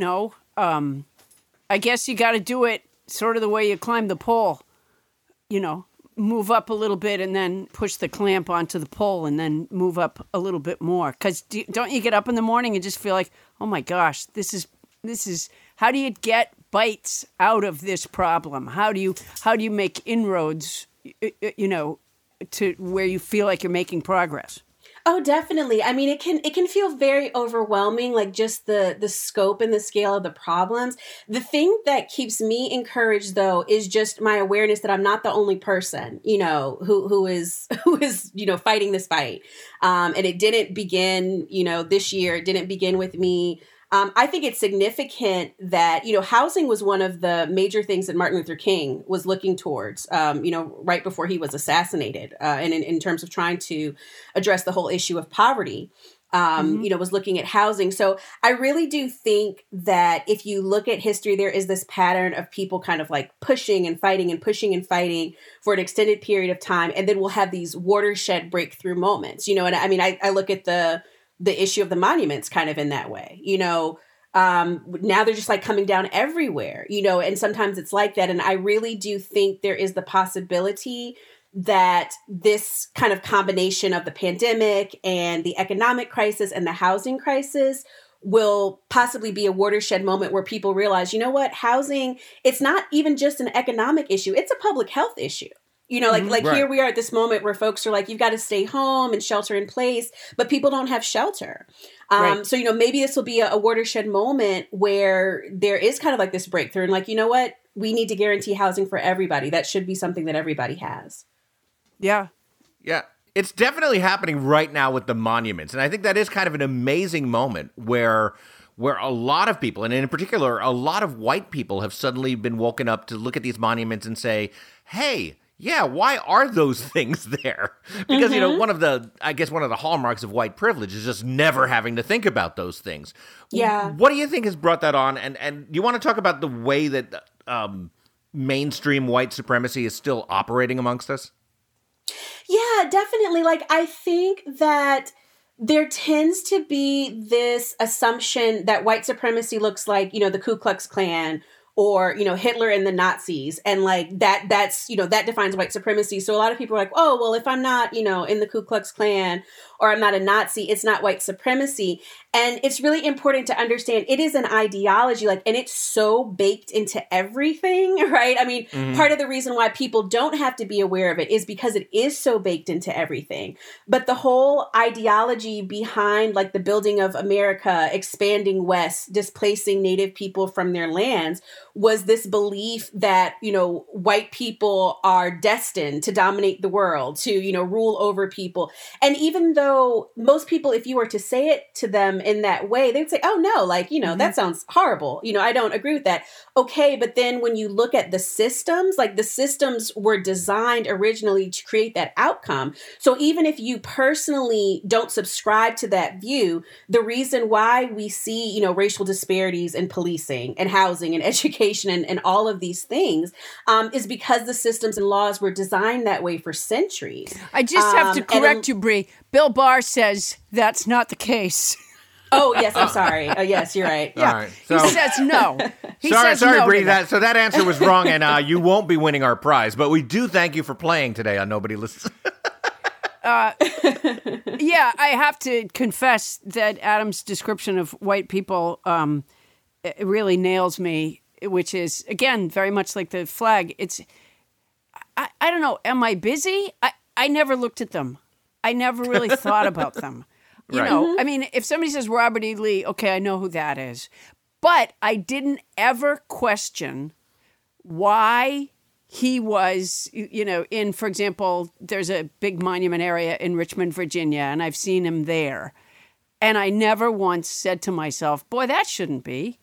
I guess you got to do it sort of the way you climb the pole, move up a little bit and then push the clamp onto the pole and then move up a little bit more. Because don't you get up in the morning and just feel like, oh my gosh, this is, how do you get bites out of this problem? How do you make inroads, to where you feel like you're making progress? Oh, definitely. I mean, it can feel very overwhelming, like just the scope and the scale of the problems. The thing that keeps me encouraged, though, is just my awareness that I'm not the only person, who is fighting this fight. And it didn't begin, this year. It didn't begin with me. I think it's significant that, housing was one of the major things that Martin Luther King was looking towards, right before he was assassinated, and in terms of trying to address the whole issue of poverty, was looking at housing. So I really do think that if you look at history, there is this pattern of people kind of like pushing and fighting for an extended period of time. And then we'll have these watershed breakthrough moments, and I mean, I look at the issue of the monuments kind of in that way, now they're just like coming down everywhere, and sometimes it's like that. And I really do think there is the possibility that this kind of combination of the pandemic and the economic crisis and the housing crisis will possibly be a watershed moment where people realize, housing, it's not even just an economic issue, it's a public health issue. Right. Here we are at this moment where folks are like, you've got to stay home and shelter in place, but people don't have shelter. Right. So, maybe this will be a watershed moment where there is kind of like this breakthrough and like, we need to guarantee housing for everybody. That should be something that everybody has. Yeah. Yeah. It's definitely happening right now with the monuments. And I think that is kind of an amazing moment where a lot of people, and in particular, a lot of white people have suddenly been woken up to look at these monuments and say, hey, yeah, why are those things there? Because, one of the hallmarks of white privilege is just never having to think about those things. Yeah. What do you think has brought that on? And you want to talk about the way that mainstream white supremacy is still operating amongst us? Yeah, definitely. Like, I think that there tends to be this assumption that white supremacy looks like, the Ku Klux Klan or, Hitler and the Nazis. And like that's that defines white supremacy. So a lot of people are like, oh, well, if I'm not, in the Ku Klux Klan or I'm not a Nazi, it's not white supremacy. And it's really important to understand it is an ideology, and it's so baked into everything, right? I mean, part of the reason why people don't have to be aware of it is because it is so baked into everything. But the whole ideology behind the building of America, expanding west, displacing Native people from their lands was this belief that, white people are destined to dominate the world, to, rule over people. And even though most people, if you were to say it to them in that way, they would say, oh no, that sounds horrible. I don't agree with that. Okay. But then when you look at the systems, the systems were designed originally to create that outcome. So even if you personally don't subscribe to that view, the reason why we see, racial disparities in policing and housing and education and all of these things is because the systems and laws were designed that way for centuries. I just have to correct you, Bree. Bill Barr says that's not the case. Oh, yes, I'm sorry. Yes, you're right. Yeah, all right. So, he says no. Sorry, no Bree. That answer was wrong, and you won't be winning our prize. But we do thank you for playing today on Nobody Listens. Yeah, I have to confess that Adam's description of white people it really nails me, which is, again, very much like the flag. I don't know, am I busy? I never looked at them. I never really thought about them. You know, I mean, if somebody says Robert E. Lee, okay, I know who that is. But I didn't ever question why he was, in, for example, there's a big monument area in Richmond, Virginia, and I've seen him there. And I never once said to myself, boy, that shouldn't be.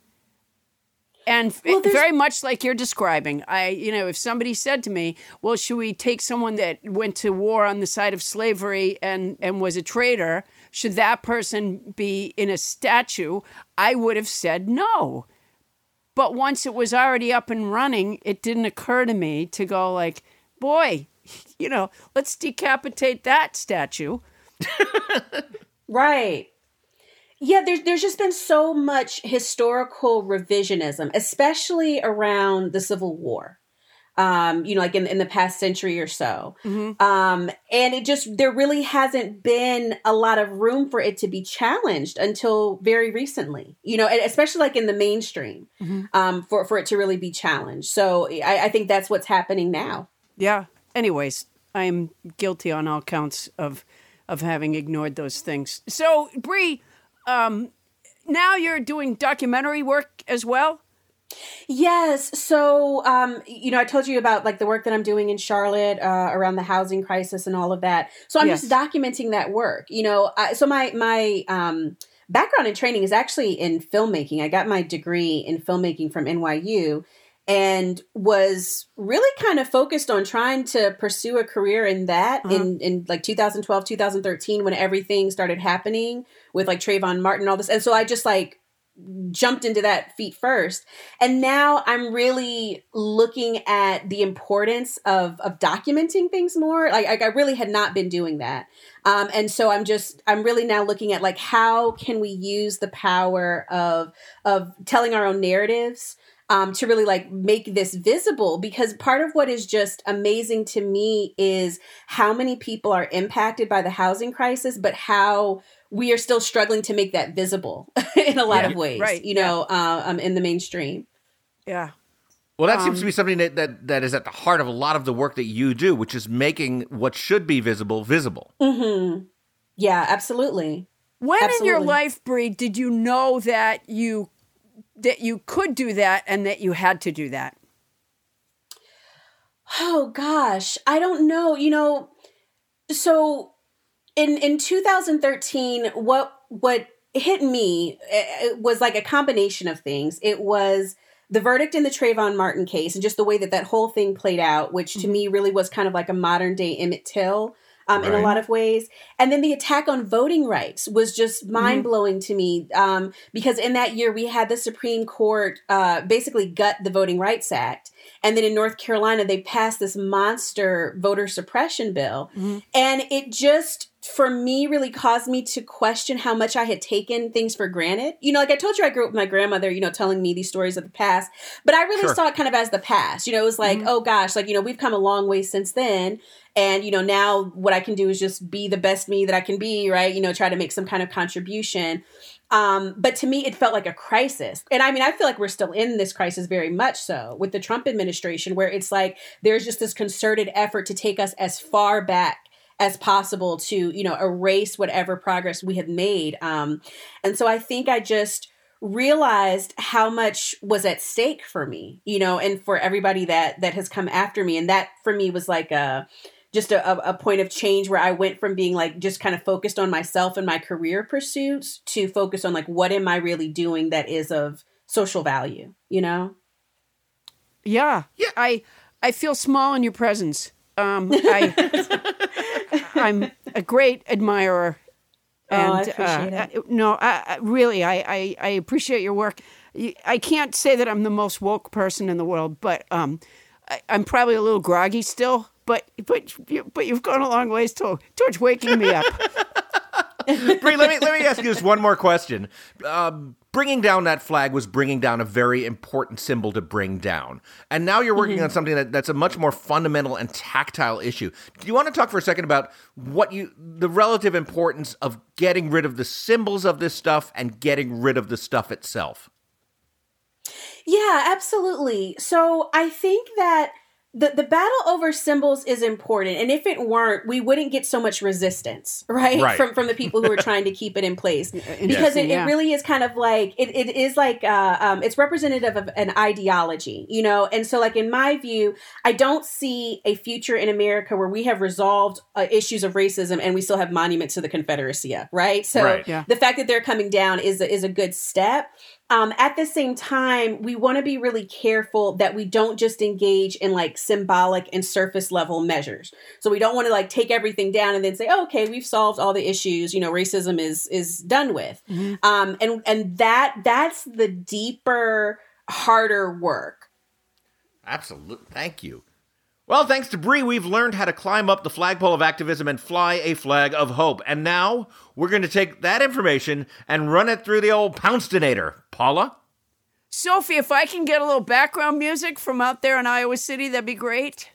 And very much like you're describing, if somebody said to me, well, should we take someone that went to war on the side of slavery and was a traitor, should that person be in a statue? I would have said no. But once it was already up and running, it didn't occur to me to go boy, let's decapitate that statue. Right. Yeah, there's just been so much historical revisionism, especially around the Civil War, in the past century or so. And there really hasn't been a lot of room for it to be challenged until very recently, especially in the mainstream, for it to really be challenged. So I think that's what's happening now. Yeah. Anyways, I'm guilty on all counts of having ignored those things. So, Bree, now you're doing documentary work as well? Yes. So, I told you about the work that I'm doing in Charlotte around the housing crisis and all of that. So I'm just documenting that work. So my background and training is actually in filmmaking. I got my degree in filmmaking from NYU and was really kind of focused on trying to pursue a career in that in 2012, 2013, when everything started happening with Trayvon Martin and all this. And so I just jumped into that feet first. And now I'm really looking at the importance of documenting things more. I really had not been doing that. And so I'm really now looking at how can we use the power of telling our own narratives to really make this visible, because part of what is just amazing to me is how many people are impacted by the housing crisis, but how we are still struggling to make that visible in a lot of ways, right. In the mainstream. Yeah. Well, that seems to be something that is at the heart of a lot of the work that you do, which is making what should be visible, visible. Mm-hmm. Yeah, absolutely. When in your life, Bree, did you know that you could do that and that you had to do that? Oh gosh, I don't know. So in 2013, what hit me was like a combination of things. It was the verdict in the Trayvon Martin case and just the way that whole thing played out, which to me really was kind of like a modern day Emmett Till. In a lot of ways. And then the attack on voting rights was just mind-blowing to me because in that year we had the Supreme Court basically gut the Voting Rights Act. And then in North Carolina, they passed this monster voter suppression bill. And it just, for me, really caused me to question how much I had taken things for granted. Like I told you, I grew up with my grandmother, telling me these stories of the past. But I really saw it kind of as the past. It was like, oh gosh, like, we've come a long way since then. And, now what I can do is just be the best me that I can be, right? Try to make some kind of contribution. But to me, it felt like a crisis. And I mean, I feel like we're still in this crisis very much so with the Trump administration, where it's like there's just this concerted effort to take us as far back as possible to, erase whatever progress we had made. And so I think I just realized how much was at stake for me, and for everybody that has come after me. And that for me was like just a point of change where I went from being like just kind of focused on myself and my career pursuits to focus on like, what am I really doing that is of social value, Yeah. I feel small in your presence. I'm a great admirer. And I appreciate it. I appreciate your work. I can't say that I'm the most woke person in the world, but I'm probably a little groggy still. But you've gone a long ways towards waking me up. Bree, let me ask you just one more question. Bringing down that flag was bringing down a very important symbol to bring down. And now you're working on something that's a much more fundamental and tactile issue. Do you want to talk for a second about the relative importance of getting rid of the symbols of this stuff and getting rid of the stuff itself? Yeah, absolutely. So I think that the battle over symbols is important. And if it weren't, we wouldn't get so much resistance, right? From the people who are trying to keep it in place. Because it really is kind of like, it is like, it's representative of an ideology, And so like, in my view, I don't see a future in America where we have resolved issues of racism and we still have monuments to the Confederacy, right? So the fact that they're coming down is a good step. At the same time, we want to be really careful that we don't just engage in like symbolic and surface level measures. So we don't want to like take everything down and then say, oh, okay, we've solved all the issues. Racism is done with. And that's the deeper, harder work. Absolutely. Thank you. Well, thanks to Bree, we've learned how to climb up the flagpole of activism and fly a flag of hope. And now we're going to take that information and run it through the old Pouncedonator. Paula? Sophie, if I can get a little background music from out there in Iowa City, that'd be great.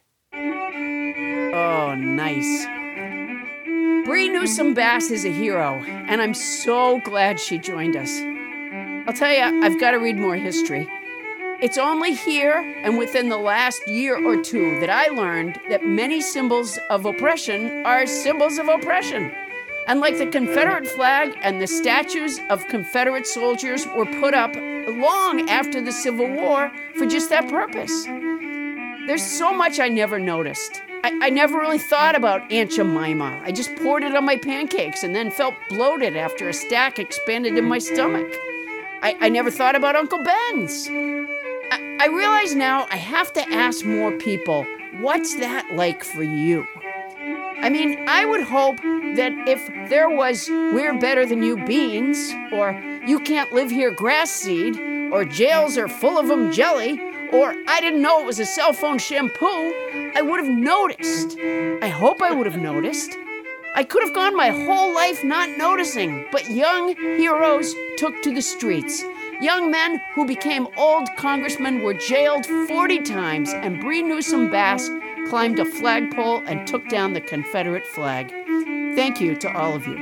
Oh, nice. Bree Newsome Bass is a hero, and I'm so glad she joined us. I'll tell you, I've got to read more history. It's only here and within the last year or two that I learned that many symbols of oppression are symbols of oppression. And like the Confederate flag and the statues of Confederate soldiers were put up long after the Civil War for just that purpose. There's so much I never noticed. I never really thought about Aunt Jemima. I just poured it on my pancakes and then felt bloated after a stack expanded in my stomach. I never thought about Uncle Ben's. I realize now I have to ask more people, what's that like for you? I mean, I would hope that if there was We're Better Than You beans, or You Can't Live Here grass seed, or Jails Are Full of 'em jelly, or I didn't know it was a cell phone shampoo, I would have noticed. I hope I would have noticed. I could have gone my whole life not noticing, but young heroes took to the streets. Young men who became old congressmen were jailed 40 times, and Bree Newsome Bass climbed a flagpole and took down the Confederate flag. Thank you to all of you.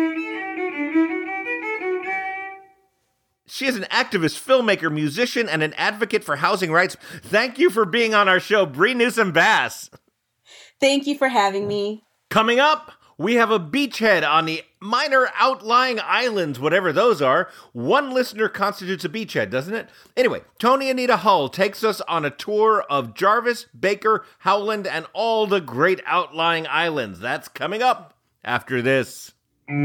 She is an activist, filmmaker, musician, and an advocate for housing rights. Thank you for being on our show, Bree Newsome Bass. Thank you for having me. Coming up, We have a beachhead on the minor outlying islands, whatever those are. One listener constitutes a beachhead, doesn't it? Anyway, Tony Anita Hull takes us on a tour of Jarvis, Baker, Howland, and all the great outlying islands. That's coming up after this.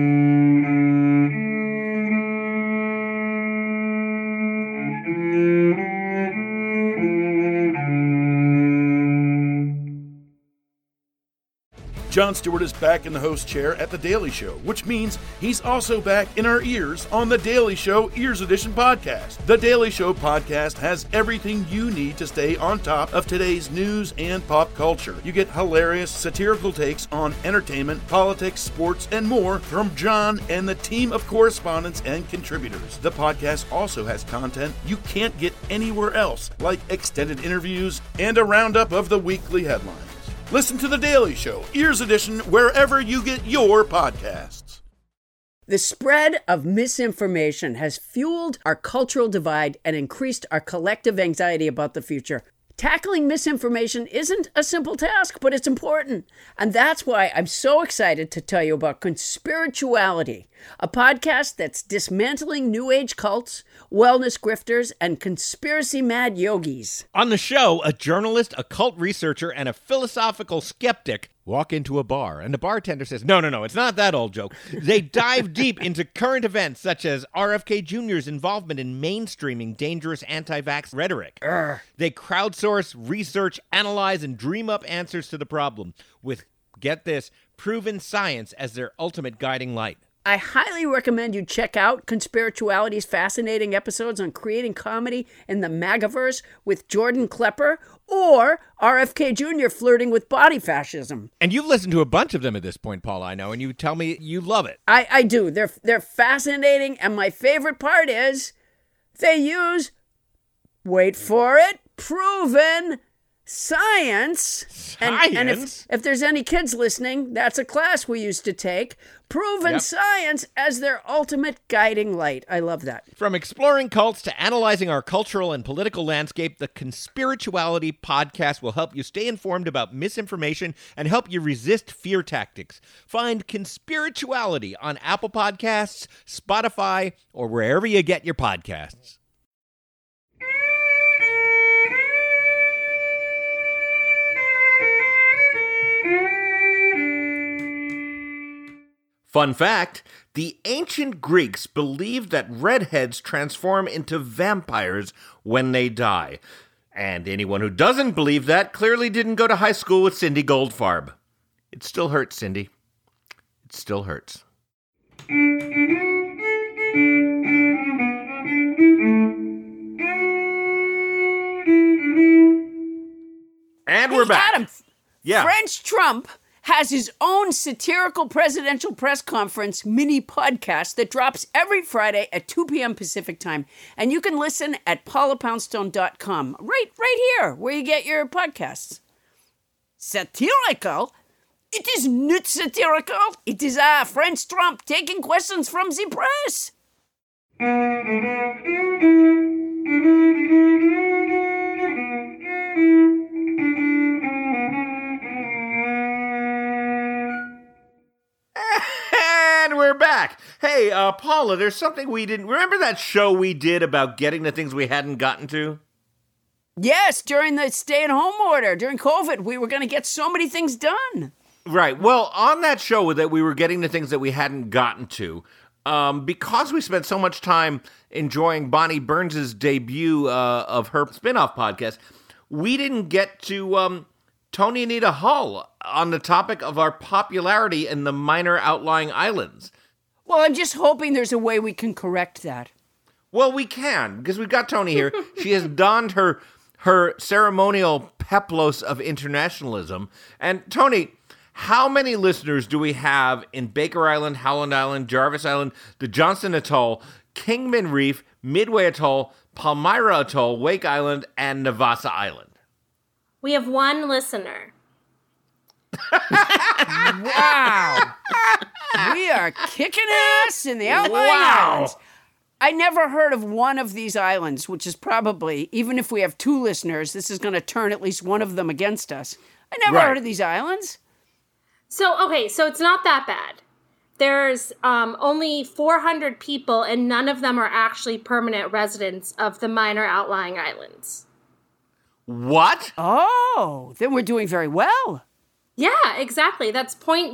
Jon Stewart is back in the host chair at The Daily Show, which means he's also back in our ears on The Daily Show Ears Edition podcast. The Daily Show podcast has everything you need to stay on top of today's news and pop culture. You get hilarious, satirical takes on entertainment, politics, sports, and more from Jon and the team of correspondents and contributors. The podcast also has content you can't get anywhere else, like extended interviews and a roundup of the weekly headlines. Listen to The Daily Show, Ears Edition, wherever you get your podcasts. The spread of misinformation has fueled our cultural divide and increased our collective anxiety about the future. Tackling misinformation isn't a simple task, but it's important. And that's why I'm so excited to tell you about Conspirituality, a podcast that's dismantling New Age cults, wellness grifters, and conspiracy-mad yogis. On the show, a journalist, a cult researcher, and a philosophical skeptic walk into a bar, and the bartender says, no, it's not that old joke. They dive deep into current events, such as RFK Jr.'s involvement in mainstreaming dangerous anti-vax rhetoric. They crowdsource, research, analyze, and dream up answers to the problem with, get this, proven science as their ultimate guiding light. I highly recommend you check out Conspirituality's fascinating episodes on creating comedy in the MAGAverse with Jordan Klepper, or RFK Jr. flirting with body fascism. And you've listened to a bunch of them at this point, Paula, I know, and you tell me you love it. I do. They're fascinating, and my favorite part is they use, wait for it, proven science. And if there's any kids listening, that's a class we used to take. Proven science as their ultimate guiding light. I love that. From exploring cults to analyzing our cultural and political landscape, the Conspirituality podcast will help you stay informed about misinformation and help you resist fear tactics. Find Conspirituality on Apple Podcasts, Spotify, or wherever you get your podcasts. Fun fact, the ancient Greeks believed that redheads transform into vampires when they die. And anyone who doesn't believe that clearly didn't go to high school with Cindy Goldfarb. It still hurts, Cindy. It still hurts. And we're back. Adam, French Trump has his own satirical presidential press conference mini podcast that drops every Friday at 2 p.m. Pacific time. And you can listen at paulapoundstone.com, right here, where you get your podcasts. Satirical? It is not satirical. It is French Trump taking questions from the press. And we're back. Hey, Paula, there's something we didn't... Remember that show we did about getting the things we hadn't gotten to? Yes, during the stay-at-home order, during COVID, we were going to get so many things done. Right. Well, on that show that we were getting the things that we hadn't gotten to, because we spent so much time enjoying Bonnie Burns' debut of her spin-off podcast, we didn't get to Tony Anita Hull on the topic of our popularity in the minor outlying islands. Well, I'm just hoping there's a way we can correct that. Well, we can, because we've got Tony here. She has donned her ceremonial peplos of internationalism. And Tony, how many listeners do we have in Baker Island, Howland Island, Jarvis Island, the Johnston Atoll, Kingman Reef, Midway Atoll, Palmyra Atoll, Wake Island, and Navassa Island? We have one listener. Wow. We are kicking ass in the outlying islands. I never heard of one of these islands, which is probably, even if we have two listeners, this is going to turn at least one of them against us. I never heard of these islands. So it's not that bad. There's only 400 people, and none of them are actually permanent residents of the minor outlying islands. What? Oh, then we're doing very well. Yeah, exactly. That's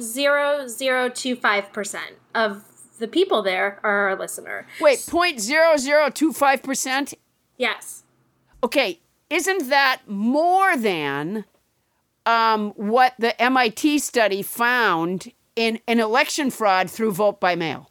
0.0025% of the people there are our listener. Wait, 0.0025%? Yes. Okay, isn't that more than what the MIT study found in an election fraud through vote by mail?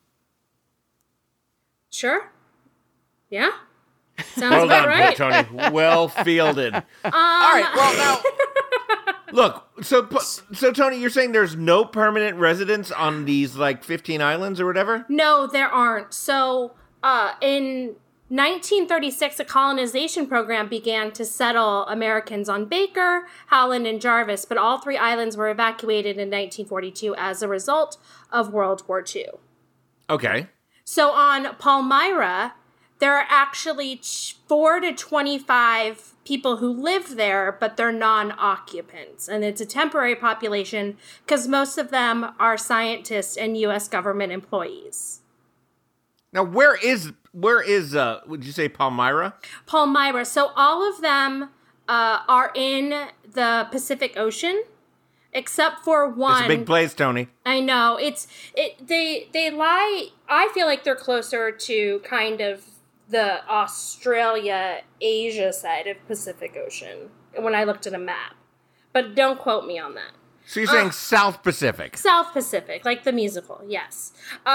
Sure. Yeah. Sounds well about done, right. Tony. Well fielded. All right. Well, now, look. So Tony, you're saying there's no permanent residents on these 15 islands or whatever? No, there aren't. So, in 1936, a colonization program began to settle Americans on Baker, Howland, and Jarvis, but all 3 islands were evacuated in 1942 as a result of World War II. Okay. So on Palmyra, there are actually 4 to 25 people who live there, but they're non-occupants. And it's a temporary population because most of them are scientists and U.S. government employees. Now, where is would you say Palmyra? Palmyra. So all of them are in the Pacific Ocean, except for one. It's a big place, Tony. I know. They lie. I feel like they're closer to kind of the Australia, Asia side of Pacific Ocean when I looked at a map. But don't quote me on that. So you're saying South Pacific? South Pacific, like the musical, yes.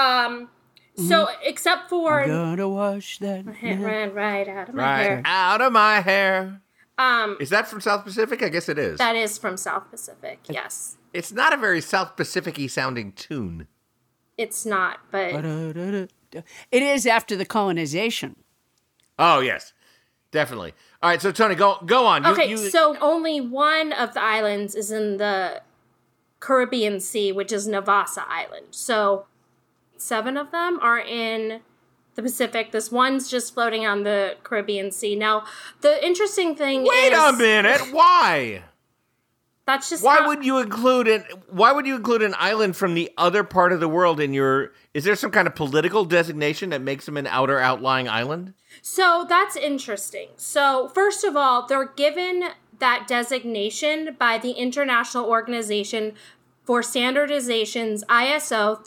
So, except for... I'm gonna wash that... Ran right out of my hair. Out of my hair. Is that from South Pacific? I guess it is. That is from South Pacific, yes. It's not a very South Pacific-y sounding tune. It's not, but... It is after the colonization. Oh, yes. Definitely. All right, so Tony, go on. So only one of the islands is in the Caribbean Sea, which is Navassa Island. So 7 of them are in the Pacific. This one's just floating on the Caribbean Sea. Now, the interesting thing is... Wait a minute. Why? That's just Why would you include an island from the other part of the world in your... Is there some kind of political designation that makes them an outer outlying island? So that's interesting. So first of all, they're given that designation by the International Organization for Standardization's ISO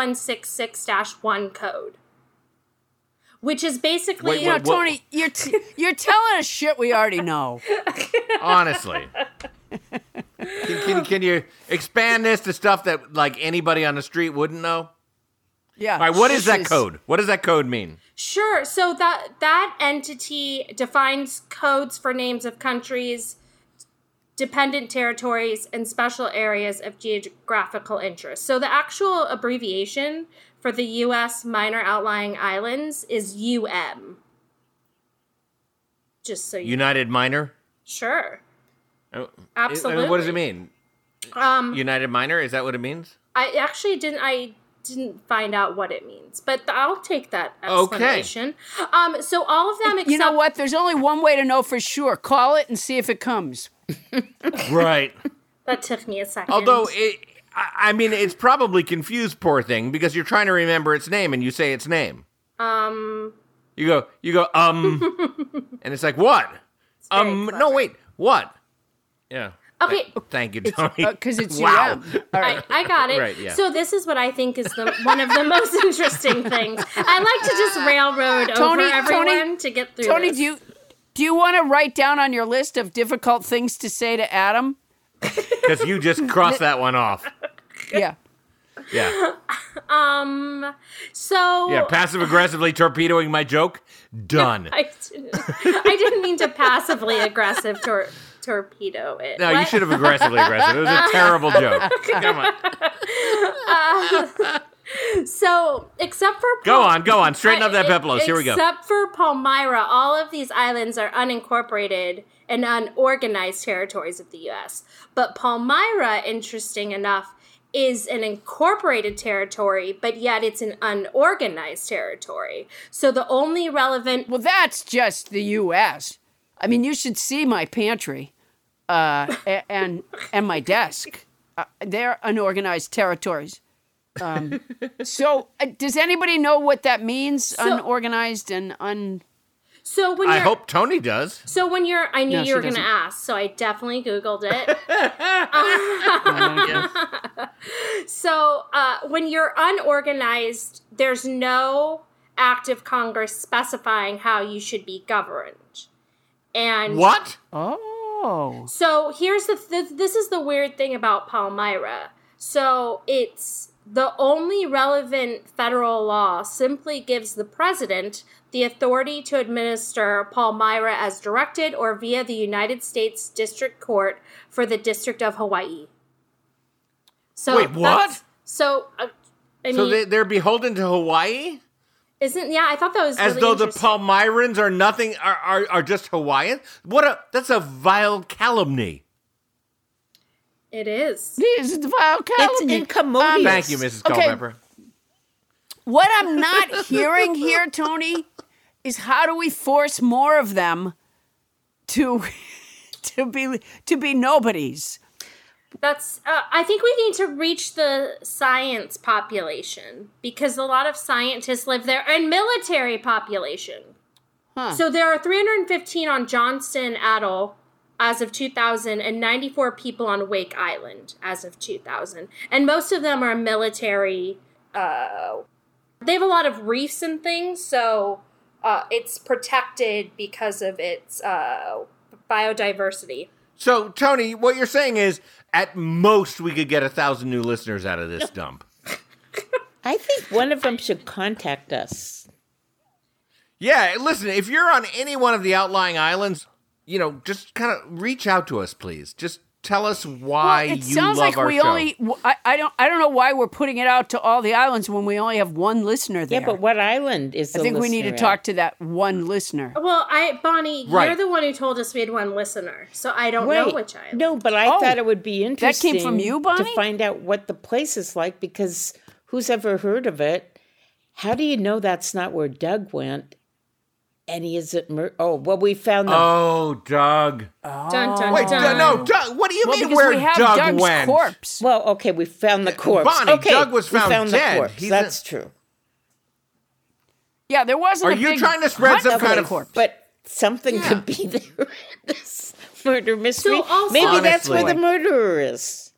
3166-1 code, which is basically... Tony, you're telling us shit we already know. Honestly. Can you expand this to stuff that anybody on the street wouldn't know? Yeah. All right, what is that code? What does that code mean? Sure. So that entity defines codes for names of countries, dependent territories, and special areas of geographical interest. So the actual abbreviation for the U.S. minor outlying islands is UM. Just so you United Minor? Sure. Oh, absolutely. What does it mean? United Minor? Is that what it means? I actually didn't find out what it means, but I'll take that explanation. Okay. So all of them except... You know what? There's only one way to know for sure. Call it and see if it comes. Right. That took me a second. Although, it's probably confused, poor thing, because you're trying to remember its name and you say its name. You go, and it's like, what? No, wait, what? Yeah. Okay. Thank you, Tony. Because it's wow. All right. I got it. Right, yeah. So this is what I think is one of the most interesting things. I like to just railroad over everyone to get through Tony, this. do you want to write down on your list of difficult things to say to Adam? Because you just crossed that one off. Yeah. Yeah. So... Yeah, passive-aggressively torpedoing my joke? Done. I didn't mean to passively aggressive torpedo it. No, you should have aggressively aggressive. It was a terrible joke. Come on. So, except for... Go on. Straighten up that peplos. Here we go. Except for Palmyra, all of these islands are unincorporated and unorganized territories of the U.S. But Palmyra, interesting enough, is an incorporated territory, but yet it's an unorganized territory. So the only relevant... Well, that's just the U.S. I mean, you should see my pantry and my desk. they're unorganized territories. So does anybody know what that means? Unorganized and So when I hope Tony does. So when you're, I knew No, you were she going to doesn't. ask, so I definitely Googled it. So when you're unorganized, there's no act of Congress specifying how you should be governed. And what? Oh. So here's this is the weird thing about Palmyra. So it's the only relevant federal law simply gives the president the authority to administer Palmyra as directed or via the United States District Court for the District of Hawaii. So wait, what? So I So mean, they're beholden to Hawaii? I thought that was As really though the interesting. Palmyrans are nothing, are just Hawaiian? That's a vile calumny. It is. This is the vile calumny. It's incommodious. Thank you, Mrs. Culpepper. What I'm not hearing here, Tony, is how do we force more of them to be nobodies? That's. I think we need to reach the science population because a lot of scientists live there and military population. So there are 315 on Johnston Atoll as of 2000 and 94 people on Wake Island as of 2000. And most of them are military. They have a lot of reefs and things, so it's protected because of its biodiversity. So, Tony, what you're saying is, at most, we could get 1,000 new listeners out of this dump. I think one of them should contact us. Yeah, listen, if you're on any one of the outlying islands, just kind of reach out to us, please. Just tell us why It you sounds love like our we show. I don't know why we're putting it out to all the islands when we only have one listener there. Yeah, but what island is the I think we need to listener talk at? to that one listener. Well, Bonnie, Right. you're the one who told us we had one listener, so I don't know which island. No, but I thought it would be interesting came from you, Bonnie? to find out what the place is like because who's ever heard of it? How do you know that's not where Doug went? And he isn't. We found the. Oh, Doug. Dun, dun, Wait, dun. no, Doug. What do you mean because where we have Doug Doug's went? corpse. Well, okay, we found the corpse. Bonnie, okay, Doug was found we found dead. The corpse. He's That's true. Yeah, there wasn't. Are a you big trying to spread some hunt for kind the of- corpse. But something could be there in this murder mystery. So also- Maybe that's where Honestly. the murderer is.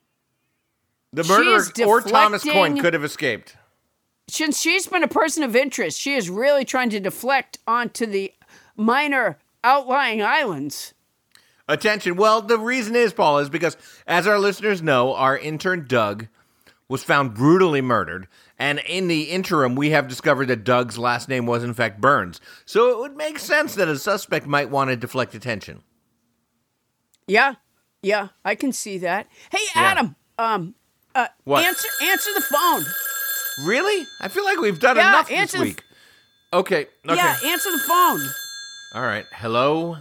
The She murderer is or Thomas deflecting- Coyne could have escaped. Since she's been a person of interest, she is really trying to deflect onto the minor outlying islands. Attention. Well, the reason is, Paul, is because, as our listeners know, our intern Doug was found brutally murdered. And in the interim, we have discovered that Doug's last name was, in fact, Burns. So it would make sense that a suspect might want to deflect attention. Yeah, I can see that. Hey, Yeah. Adam, What? answer the phone. Really? I feel like we've done Yeah, enough this answer the- week. Okay. Yeah, answer the phone. All right. Hello?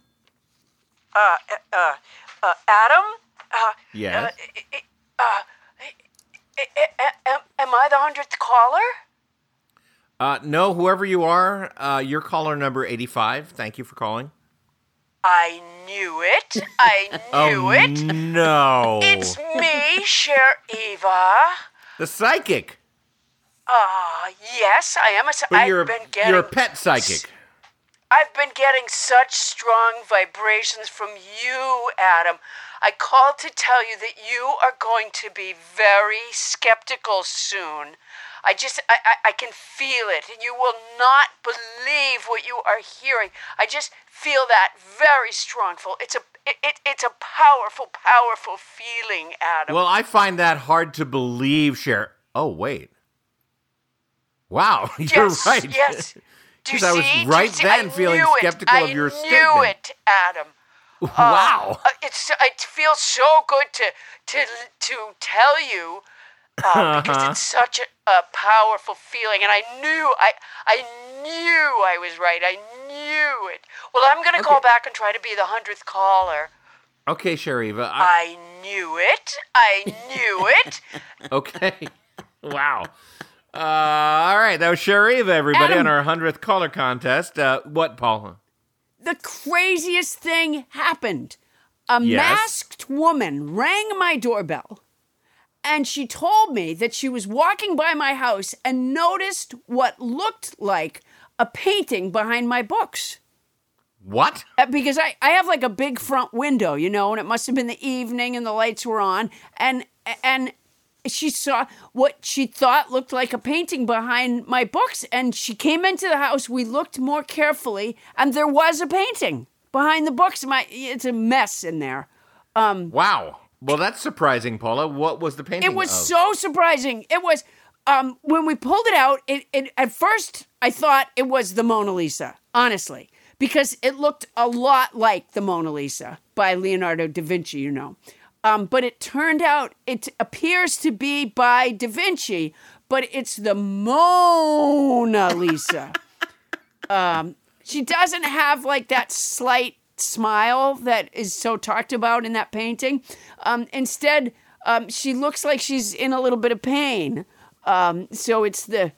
Adam? Yes? Am I the 100th caller? No, whoever you are, you're caller number 85. Thank you for calling. I knew it. I knew it. No. It's me, Cher Eva. The psychic. Yes, I am. But you're a pet psychic. I've been getting such strong vibrations from you, Adam. I called to tell you that you are going to be very skeptical soon. I can feel it. You will not believe what you are hearing. I just feel that very strong. It's a powerful, powerful feeling, Adam. Well, I find that hard to believe, Cher. Oh, wait. Wow, you're Yes, right. yes. Do you Because I was see? right Do you see? then I feeling knew it. skeptical of your I statement. knew it, Adam. Wow. It feels so good to tell you because it's such a powerful feeling, and I knew I was right. I knew it. Well, I'm going to call back and try to be the 100th caller. Okay, Shariva. I knew it. I knew it. Okay. Wow. All right, that was Shariva, everybody, Adam. on our 100th caller contest. What, Paul? The craziest thing happened. a Yes. masked woman rang my doorbell, and she told me that she was walking by my house and noticed what looked like a painting behind my books. What? Because I have like a big front window, you know, and it must have been the evening and the lights were on. And she saw what she thought looked like a painting behind my books. And she came into the house. We looked more carefully, and there was a painting behind the books. It's a mess in there. Wow. Well, that's surprising, Paula. What was the painting It was of? so surprising. It was, when we pulled it out, it at first I thought it was the Mona Lisa, honestly, because it looked a lot like the Mona Lisa by Leonardo da Vinci, you know. But it turned out it appears to be by Da Vinci, but it's the Mona Lisa. She doesn't have like that slight smile that is so talked about in that painting. Instead, she looks like she's in a little bit of pain. So it's the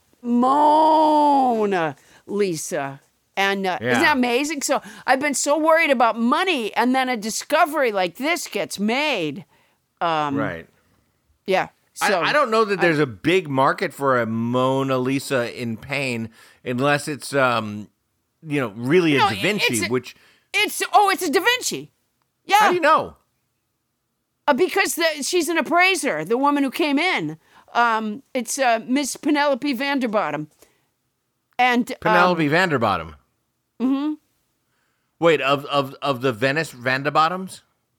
Mona Lisa. And isn't that amazing? So I've been so worried about money, and then a discovery like this gets made. Right. Yeah. So I don't know that there's a big market for a Mona Lisa in pain unless it's, really a Da Vinci, which... It's a Da Vinci. Yeah. How do you know? Because she's an appraiser, the woman who came in. It's Miss Penelope Vanderbottom. And Penelope Vanderbottom. Mm-hmm. Wait, of the Venice Vanderbottoms?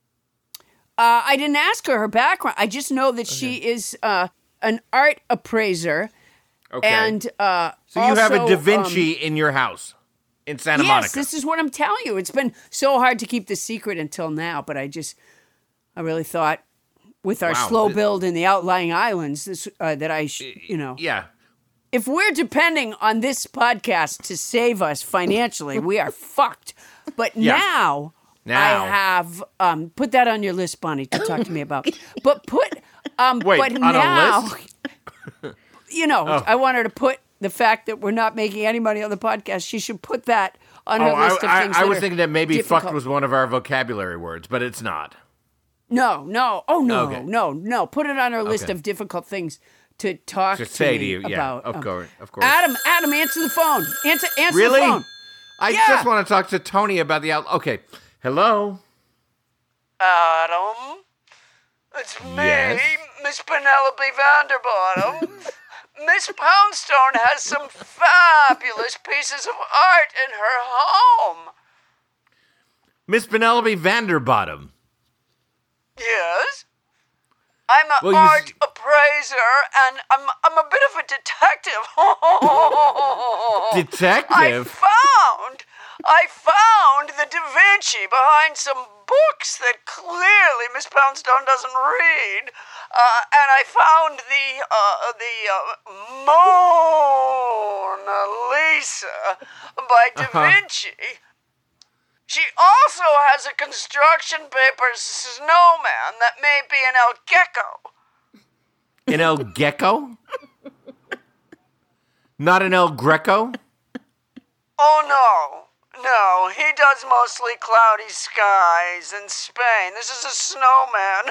I didn't ask her background. I just know that she is an art appraiser. Okay. And so you have a Da Vinci in your house in Santa Monica. Yes, this is what I'm telling you. It's been so hard to keep the secret until now, but I really thought with our slow build in the outlying islands Yeah. If we're depending on this podcast to save us financially, we are fucked. But now I have put that on your list, Bonnie, to talk to me about. But Wait, but on now, a list? I want her to put the fact that we're not making any money on the podcast. She should put that on her list of things. I was thinking that maybe difficult. fucked was one of our vocabulary words, but it's not. No. Oh, no, Okay. no. Put it on our list Okay. of difficult things to talk Just to say me to you, about. of course. Adam, answer the phone. Answer Really? the phone. I just want to talk to Tony about the Okay. Hello? Adam, it's me, Yes? Miss Penelope Vanderbottom. Miss Poundstone has some fabulous pieces of art in her home. Miss Penelope Vanderbottom. Yes? I'm an Well, art appraiser, and I'm a bit of a detective. Detective? I found the Da Vinci behind some books that clearly Miss Poundstone doesn't read, and I found the Mona Lisa by Da Vinci. She also has a construction paper snowman that may be an El Gecko. An El Gecko? Not an El Greco? Oh, no, he does mostly cloudy skies in Spain. This is a snowman.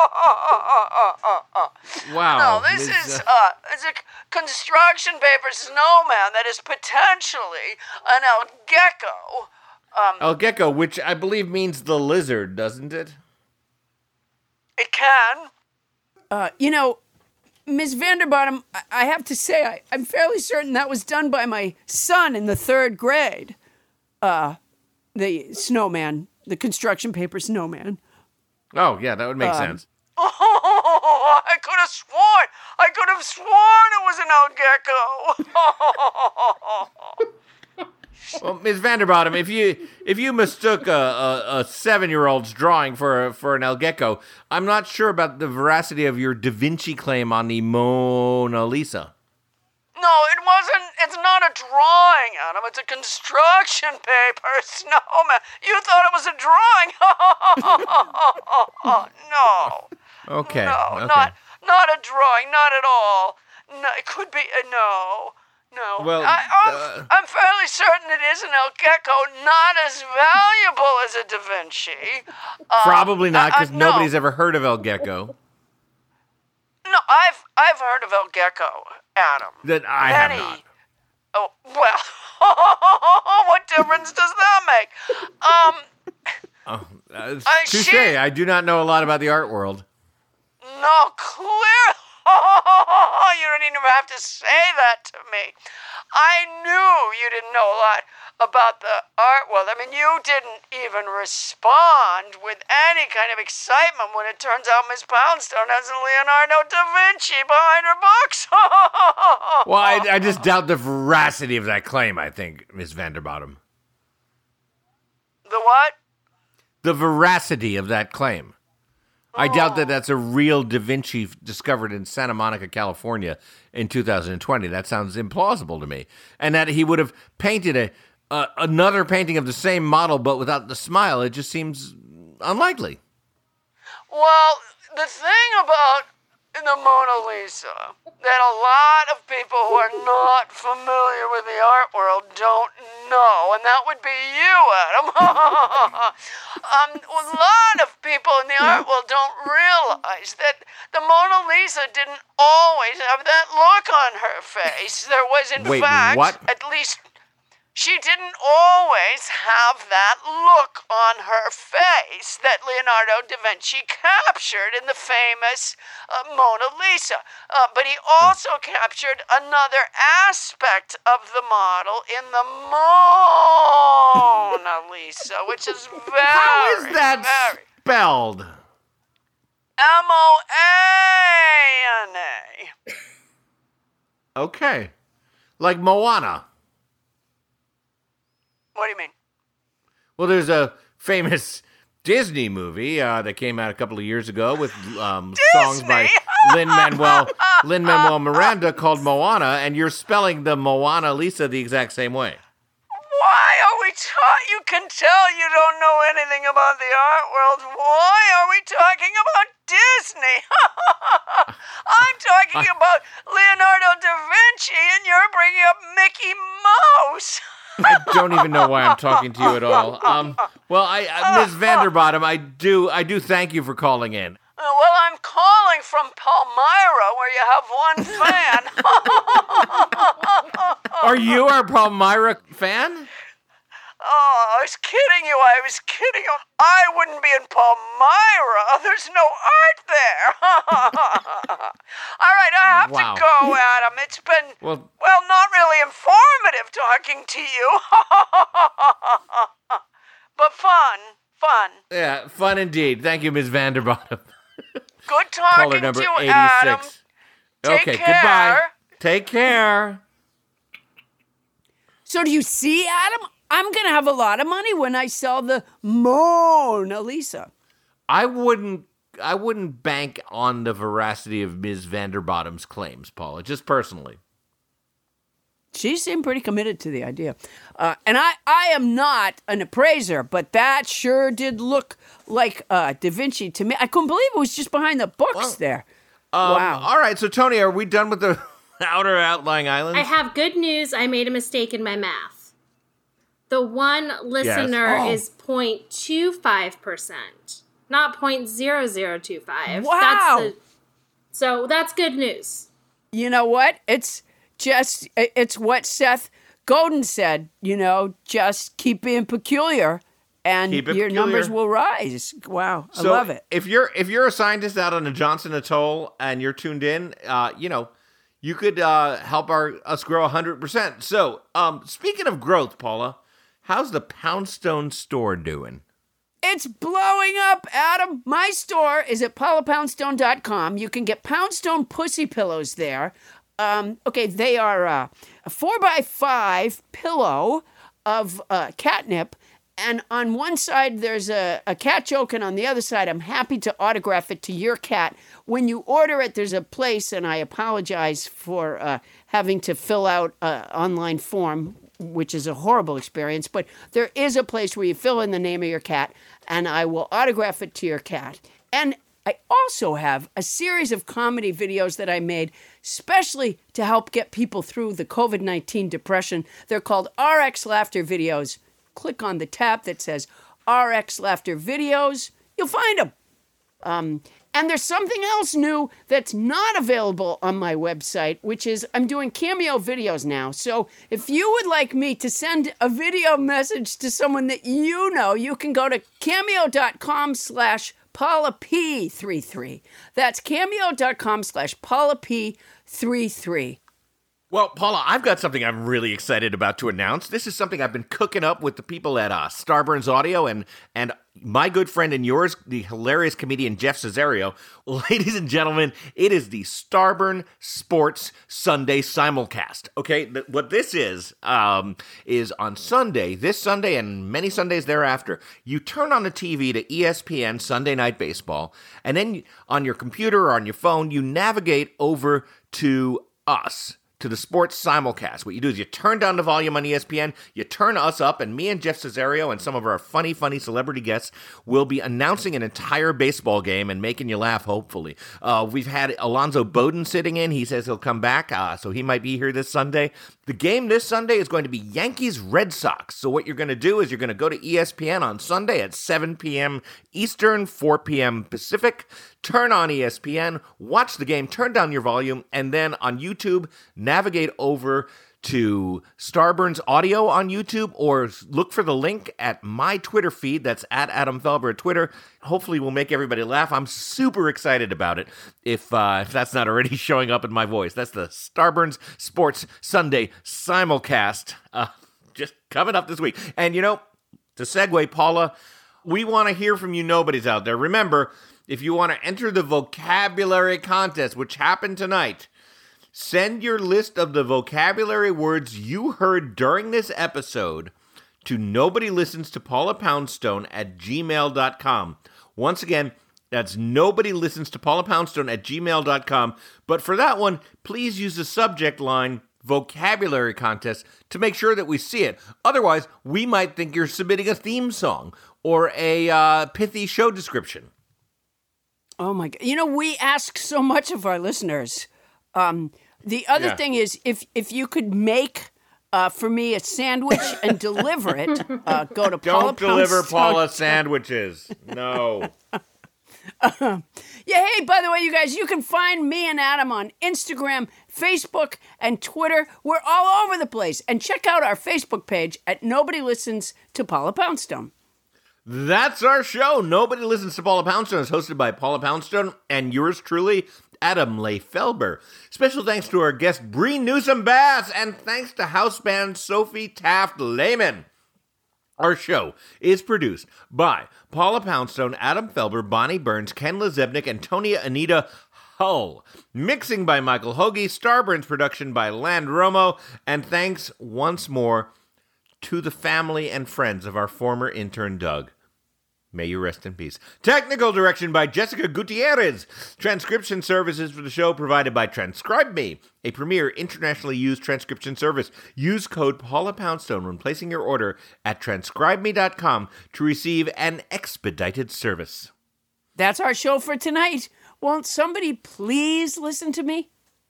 Wow. No, this is it's a construction paper snowman that is potentially an El Gecko. El Gecko, which I believe means the lizard, doesn't it? It can. Ms. Vanderbottom, I have to say, I'm fairly certain that was done by my son in the 3rd grade. The snowman, the construction paper snowman. Oh, yeah, that would make sense. Oh, I could have sworn it was an El Gecko. Well, Ms. Vanderbottom, if you mistook a 7-year-old's drawing for an El Gecko, I'm not sure about the veracity of your Da Vinci claim on the Mona Lisa. No, it wasn't. It's not a drawing, Adam. It's a construction paper snowman. You thought it was a drawing. No. Okay. No, okay. not a drawing. Not at all. No, it could be. No. No. Well, I'm fairly certain it is an El Gecko, not as valuable as a Da Vinci. Probably not, because no. nobody's ever heard of El Gecko. No, I've heard of El Gecko, Adam. That I have not. Oh, well, what difference does that make? Touche. I do not know a lot about the art world. No, clear. You don't even have to say that to me. I knew you didn't know a lot about the art world. I mean, you didn't even respond with any kind of excitement when it turns out Miss Poundstone has a Leonardo da Vinci behind her books. Well, I just doubt the veracity of that claim, I think, Miss Vanderbottom. The what? The veracity of that claim. I doubt that that's a real Da Vinci discovered in Santa Monica, California in 2020. That sounds implausible to me. And that he would have painted another painting of the same model but without the smile, it just seems unlikely. Well, the thing about the Mona Lisa that a lot of people who are not familiar with the art world don't know, and that would be you, Adam. A lot of people in the art world don't realize that the Mona Lisa didn't always have that look on her face. There was, in fact, what? at least... She didn't always have that look on her face that Leonardo da Vinci captured in the famous Mona Lisa. But he also captured another aspect of the model in the Mona Lisa, which is very, How is that spelled? Moana. Okay. Like Moana. What do you mean? Well, there's a famous Disney movie that came out a couple of years ago with songs by Lin-Manuel Miranda called Moana, and you're spelling the Moana Lisa the exact same way. Why are we you can tell you don't know anything about the art world. Why are we talking about Disney? I'm talking about Leonardo da Vinci, and you're bringing up Mickey Mouse. I don't even know why I'm talking to you at all. Well, Ms. Vanderbottom, I do thank you for calling in. Well, I'm calling from Palmyra, where you have one fan. Are you our Palmyra fan? Oh, I was kidding you. I wouldn't be in Palmyra. There's no art there. All right, I have to go, Adam. It's been, well, not really informative talking to you. But fun. Yeah, fun indeed. Thank you, Ms. Vanderbottom. Good talking Caller number to you, 86. Adam. Okay, goodbye. Take care. So do you see, Adam? I'm going to have a lot of money when I sell the Mona Lisa. I wouldn't bank on the veracity of Ms. Vanderbottom's claims, Paula, just personally. She seemed pretty committed to the idea. And I am not an appraiser, but that sure did look like Da Vinci to me. I couldn't believe it was just behind the books there. Wow. All right, so Tony, are we done with the outer outlying islands? I have good news. I made a mistake in my math. The one listener is 0.25%, not 0.0025. Wow. So that's good news. You know what? It's what Seth Godin said, just keep being peculiar and your numbers will rise. Wow. I love it. If you're a scientist out on the Johnson Atoll and you're tuned in, you could help us grow 100%. So, speaking of growth, Paula, how's the Poundstone store doing? It's blowing up, Adam. My store is at paulapoundstone.com. You can get Poundstone pussy pillows there. They are a 4x5 pillow of catnip. And on one side, there's a cat joke, and on the other side, I'm happy to autograph it to your cat. When you order it, there's a place, and I apologize for having to fill out an online form, which is a horrible experience, but there is a place where you fill in the name of your cat, and I will autograph it to your cat. And I also have a series of comedy videos that I made specially to help get people through the COVID-19 depression. They're called RX Laughter Videos. Click on the tab that says RX Laughter Videos. You'll find them. And there's something else new that's not available on my website, which is I'm doing Cameo videos now. So if you would like me to send a video message to someone that you know, you can go to cameo.com/PaulaP33. That's cameo.com/PaulaP33. Well, Paula, I've got something I'm really excited about to announce. This is something I've been cooking up with the people at Starburns Audio and my good friend and yours, the hilarious comedian Jeff Cesario. Ladies and gentlemen, it is the Starburn Sports Sunday simulcast. Okay, what this is on Sunday, this Sunday and many Sundays thereafter, you turn on the TV to ESPN Sunday Night Baseball, and then on your computer or on your phone, you navigate over to us, to the sports simulcast. What you do is you turn down the volume on ESPN, you turn us up, and me and Jeff Cesario and some of our funny celebrity guests will be announcing an entire baseball game and making you laugh, hopefully. We've had Alonzo Bowden sitting in. He says he'll come back, so he might be here this Sunday. The game this Sunday is going to be Yankees-Red Sox. So what you're going to do is you're going to go to ESPN on Sunday at 7 p.m. Eastern, 4 p.m. Pacific. Turn on ESPN, watch the game, turn down your volume, and then on YouTube, navigate over to Starburns Audio on YouTube, or look for the link at my Twitter feed. That's at Adam Felber at Twitter. Hopefully we'll make everybody laugh. I'm super excited about it, if that's not already showing up in my voice. That's the Starburns Sports Sunday simulcast, just coming up this week. And, to segue, Paula, we want to hear from you nobodies out there. Remember, if you want to enter the vocabulary contest, which happened tonight, send your list of the vocabulary words you heard during this episode to nobodylistens-to-Paula-Poundstone@gmail.com. Once again, that's nobodylistens-to-Paula-Poundstone@gmail.com. But for that one, please use the subject line vocabulary contest to make sure that we see it. Otherwise, we might think you're submitting a theme song or a pithy show description. Oh my God. We ask so much of our listeners. The other thing is, if you could make for me a sandwich and deliver it, go to Paula Don't deliver Paula sandwiches. No. Hey, by the way, you guys, you can find me and Adam on Instagram, Facebook, and Twitter. We're all over the place. And check out our Facebook page at Nobody Listens to Paula Poundstone. That's our show. Nobody Listens to Paula Poundstone is hosted by Paula Poundstone and yours truly, Adam Felber. Special thanks to our guest, Bree Newsom Bass, and thanks to house band Sophie Taft Lehman. Our show is produced by Paula Poundstone, Adam Felber, Bonnie Burns, Ken Lezebnik, and Tonya Anita Hull. Mixing by Michael Hoagie, Starburns production by Land Romo, and thanks once more to the family and friends of our former intern, Doug. May you rest in peace. Technical direction by Jessica Gutierrez. Transcription services for the show provided by TranscribeMe, a premier internationally used transcription service. Use code Paula Poundstone when placing your order at transcribeme.com to receive an expedited service. That's our show for tonight. Won't somebody please listen to me?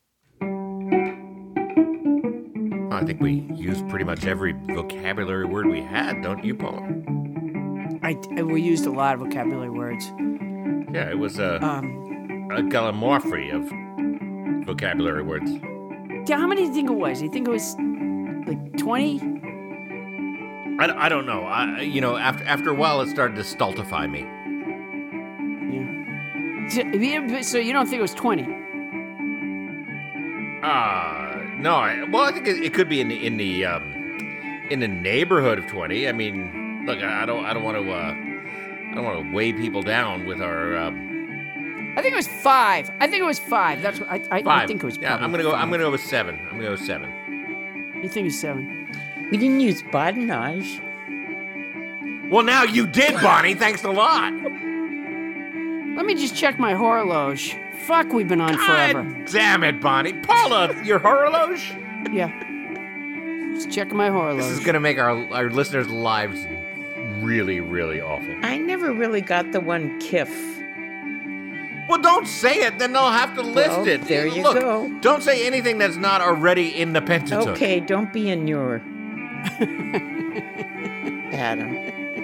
I think we used pretty much every vocabulary word we had, don't you, Paula? We used a lot of vocabulary words. Yeah, it was a gallimaufry of vocabulary words. How many do you think it was? You think it was like 20? I don't know. After a while, it started to stultify me. Yeah. So you don't think it was 20? No. I think it could be in the neighborhood of 20. I mean, look, I don't want to weigh people down with our. I think it was 5. That's what I think it was. Yeah, I'm gonna go with 7. I'm gonna go with 7. You think it's 7? We didn't use badinage. Well, now you did, Bonnie. Thanks a lot. Let me just check my horologe. Fuck, we've been on forever. Damn it, Bonnie. Paula, your horologe? Yeah. Just checking my horologe. This is going to make our listeners' lives really, really awful. I never really got the one Kif. Well, don't say it. Then they'll have to list Well, it. there you Look, go. Don't say anything that's not already in the Pentateuch. Okay, don't be in your Adam.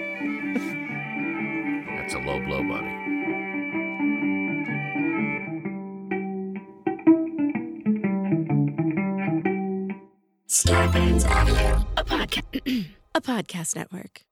That's a low blow, buddy. Scarpins Avenue, a podcast network.